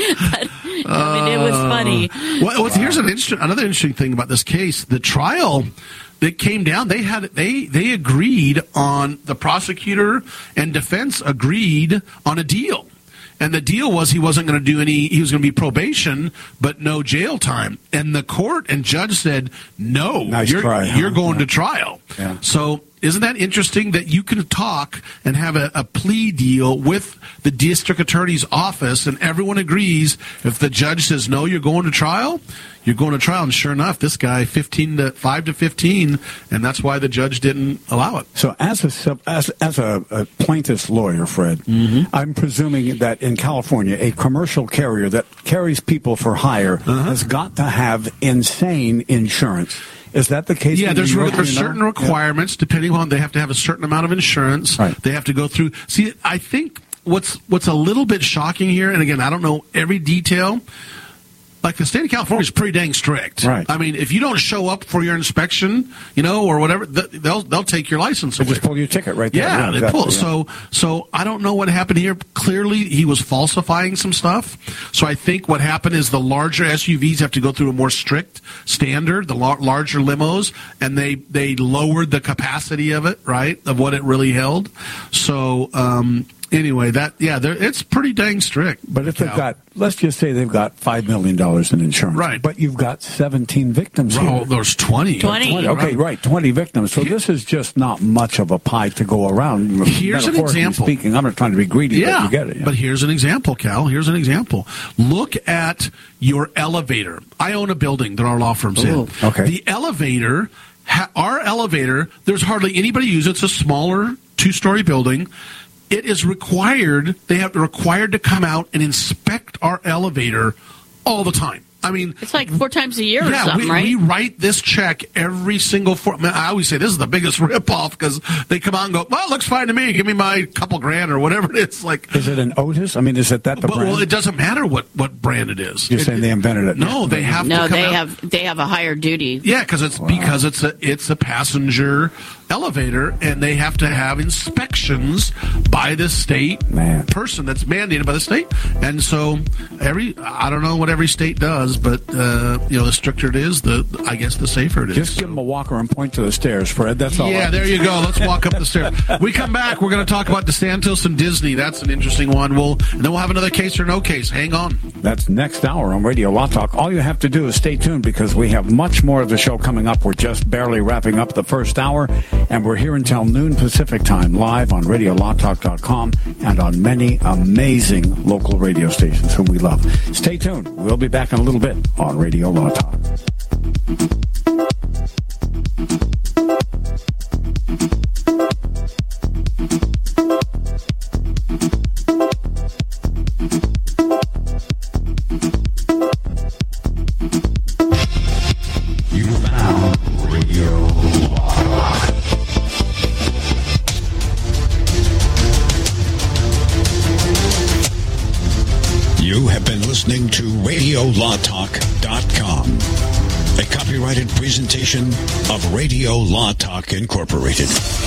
Speaker 4: I mean, it was funny.
Speaker 3: Well, wow. Here's an interesting, another interesting thing about this case. The trial that came down, they had they they agreed on, the prosecutor and defense agreed on a deal. And the deal was he wasn't going to do any, he was going to be probation, but no jail time. And the court and judge said, no,
Speaker 5: nice
Speaker 3: you're,
Speaker 5: try, huh?
Speaker 3: you're going
Speaker 5: yeah.
Speaker 3: to trial.
Speaker 5: Yeah.
Speaker 3: So isn't that interesting that you can talk and have a, a plea deal with the district attorney's office and everyone agrees if the judge says, no, you're going to trial, you're going to trial. And sure enough, this guy, fifteen to five to fifteen, and that's why the judge didn't allow it.
Speaker 5: So as a, as, as a, a plaintiff's lawyer, Fred,
Speaker 3: mm-hmm.
Speaker 5: I'm presuming that in California, a commercial carrier that carries people for hire uh-huh. has got to have insane insurance. Is that the case?
Speaker 3: Yeah, there's, re- there's certain requirements, yeah. depending on, they have to have a certain amount of insurance.
Speaker 5: Right.
Speaker 3: They have to go through. See, I think what's what's a little bit shocking here, and again, I don't know every detail, like the state of California is pretty dang strict.
Speaker 5: Right.
Speaker 3: I mean, if you don't show up for your inspection, you know, or whatever, they'll they'll take your license
Speaker 5: they
Speaker 3: away.
Speaker 5: Just pull your ticket right there.
Speaker 3: Yeah,
Speaker 5: yeah
Speaker 3: they
Speaker 5: exactly,
Speaker 3: pull.
Speaker 5: Yeah.
Speaker 3: So so I don't know what happened here. Clearly, he was falsifying some stuff. So I think what happened is the larger S U Vs have to go through a more strict standard, the lar- larger limos, and they they lowered the capacity of it, right, of what it really held. So. um Anyway, that yeah, it's pretty dang strict.
Speaker 5: But if they've got, let's just say they've got five million dollars in insurance,
Speaker 3: right?
Speaker 5: But you've got seventeen victims.
Speaker 3: Oh,
Speaker 5: here.
Speaker 3: there's twenty.
Speaker 4: Twenty.
Speaker 5: twenty. Okay, right, twenty victims. So this is just not much of a pie to go around.
Speaker 3: Here's an example.
Speaker 5: Speaking, I'm not trying to be greedy,
Speaker 3: yeah,
Speaker 5: but you get it. Yeah.
Speaker 3: But here's an example, Cal. Here's an example. Look at your elevator. I own a building that our law firm's
Speaker 5: Ooh,
Speaker 3: in.
Speaker 5: Okay.
Speaker 3: The elevator, ha- our elevator. There's hardly anybody use it. It's a smaller two-story building. It is required, they have required to come out and inspect our elevator all the time. I mean,
Speaker 4: it's like four times a year or
Speaker 3: yeah,
Speaker 4: something,
Speaker 3: we,
Speaker 4: right?
Speaker 3: we write this check every single four. I always say this is the biggest ripoff because they come out and go, well, it looks fine to me. Give me my couple grand or whatever it is. Like,
Speaker 5: is it an Otis? I mean, is it that the
Speaker 3: but,
Speaker 5: brand?
Speaker 3: Well, it doesn't matter what, what brand it is.
Speaker 5: You're
Speaker 3: it,
Speaker 5: saying they invented it?
Speaker 3: No, they have
Speaker 4: no,
Speaker 3: to come
Speaker 4: they
Speaker 3: out.
Speaker 4: have they have a higher duty.
Speaker 3: Yeah, because it's wow. because it's a it's a passenger elevator, and they have to have inspections by the state
Speaker 5: Man.
Speaker 3: person that's mandated by the state. And so every I don't know what every state does, but uh, you know, the stricter it is, the I guess the safer it is.
Speaker 5: Just give them a walker and point to the stairs, Fred. That's all.
Speaker 3: Yeah,
Speaker 5: I
Speaker 3: there you go. Let's walk up the stairs. We come back. We're going to talk about DeSantis and Disney. That's an interesting one. We'll and then we'll have another case or no case. Hang on.
Speaker 5: That's next hour on Radio Law Talk. All you have to do is stay tuned because we have much more of the show coming up. We're just barely wrapping up the first hour, and we're here until noon Pacific time, live on radio law talk dot com and on many amazing local radio stations whom we love. Stay tuned. We'll be back in a little bit on Radio Law Talk.
Speaker 2: You found Radio Law Talk. You have been listening to radio law talk dot com, a copyrighted presentation of Radio Law Talk Incorporated.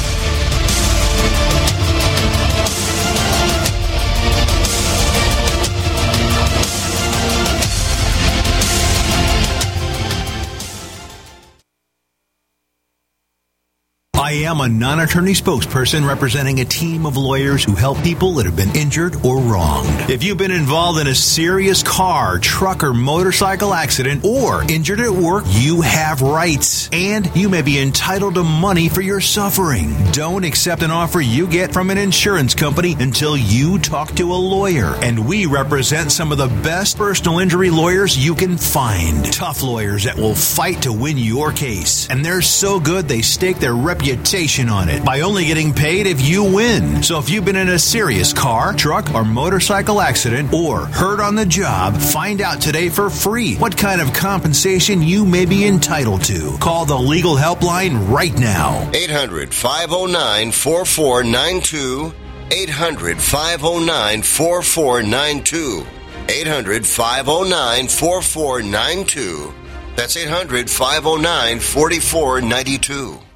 Speaker 8: I am a non-attorney spokesperson representing a team of lawyers who help people that have been injured or wronged. If you've been involved in a serious car, truck, or motorcycle accident or injured at work, you have rights, and you may be entitled to money for your suffering. Don't accept an offer you get from an insurance company until you talk to a lawyer, and we represent some of the best personal injury lawyers you can find. Tough lawyers that will fight to win your case, and they're so good they stake their reputation reputation on it by only getting paid if you win. So if you've been in a serious car, truck, or motorcycle accident or hurt on the job, find out today for free what kind of compensation you may be entitled to. Call the Legal Helpline right now.
Speaker 9: eight hundred, five oh nine, four four nine two. eight hundred, five oh nine, four four nine two. eight hundred, five oh nine, four four nine two. That's eight hundred, five oh nine, four four nine two.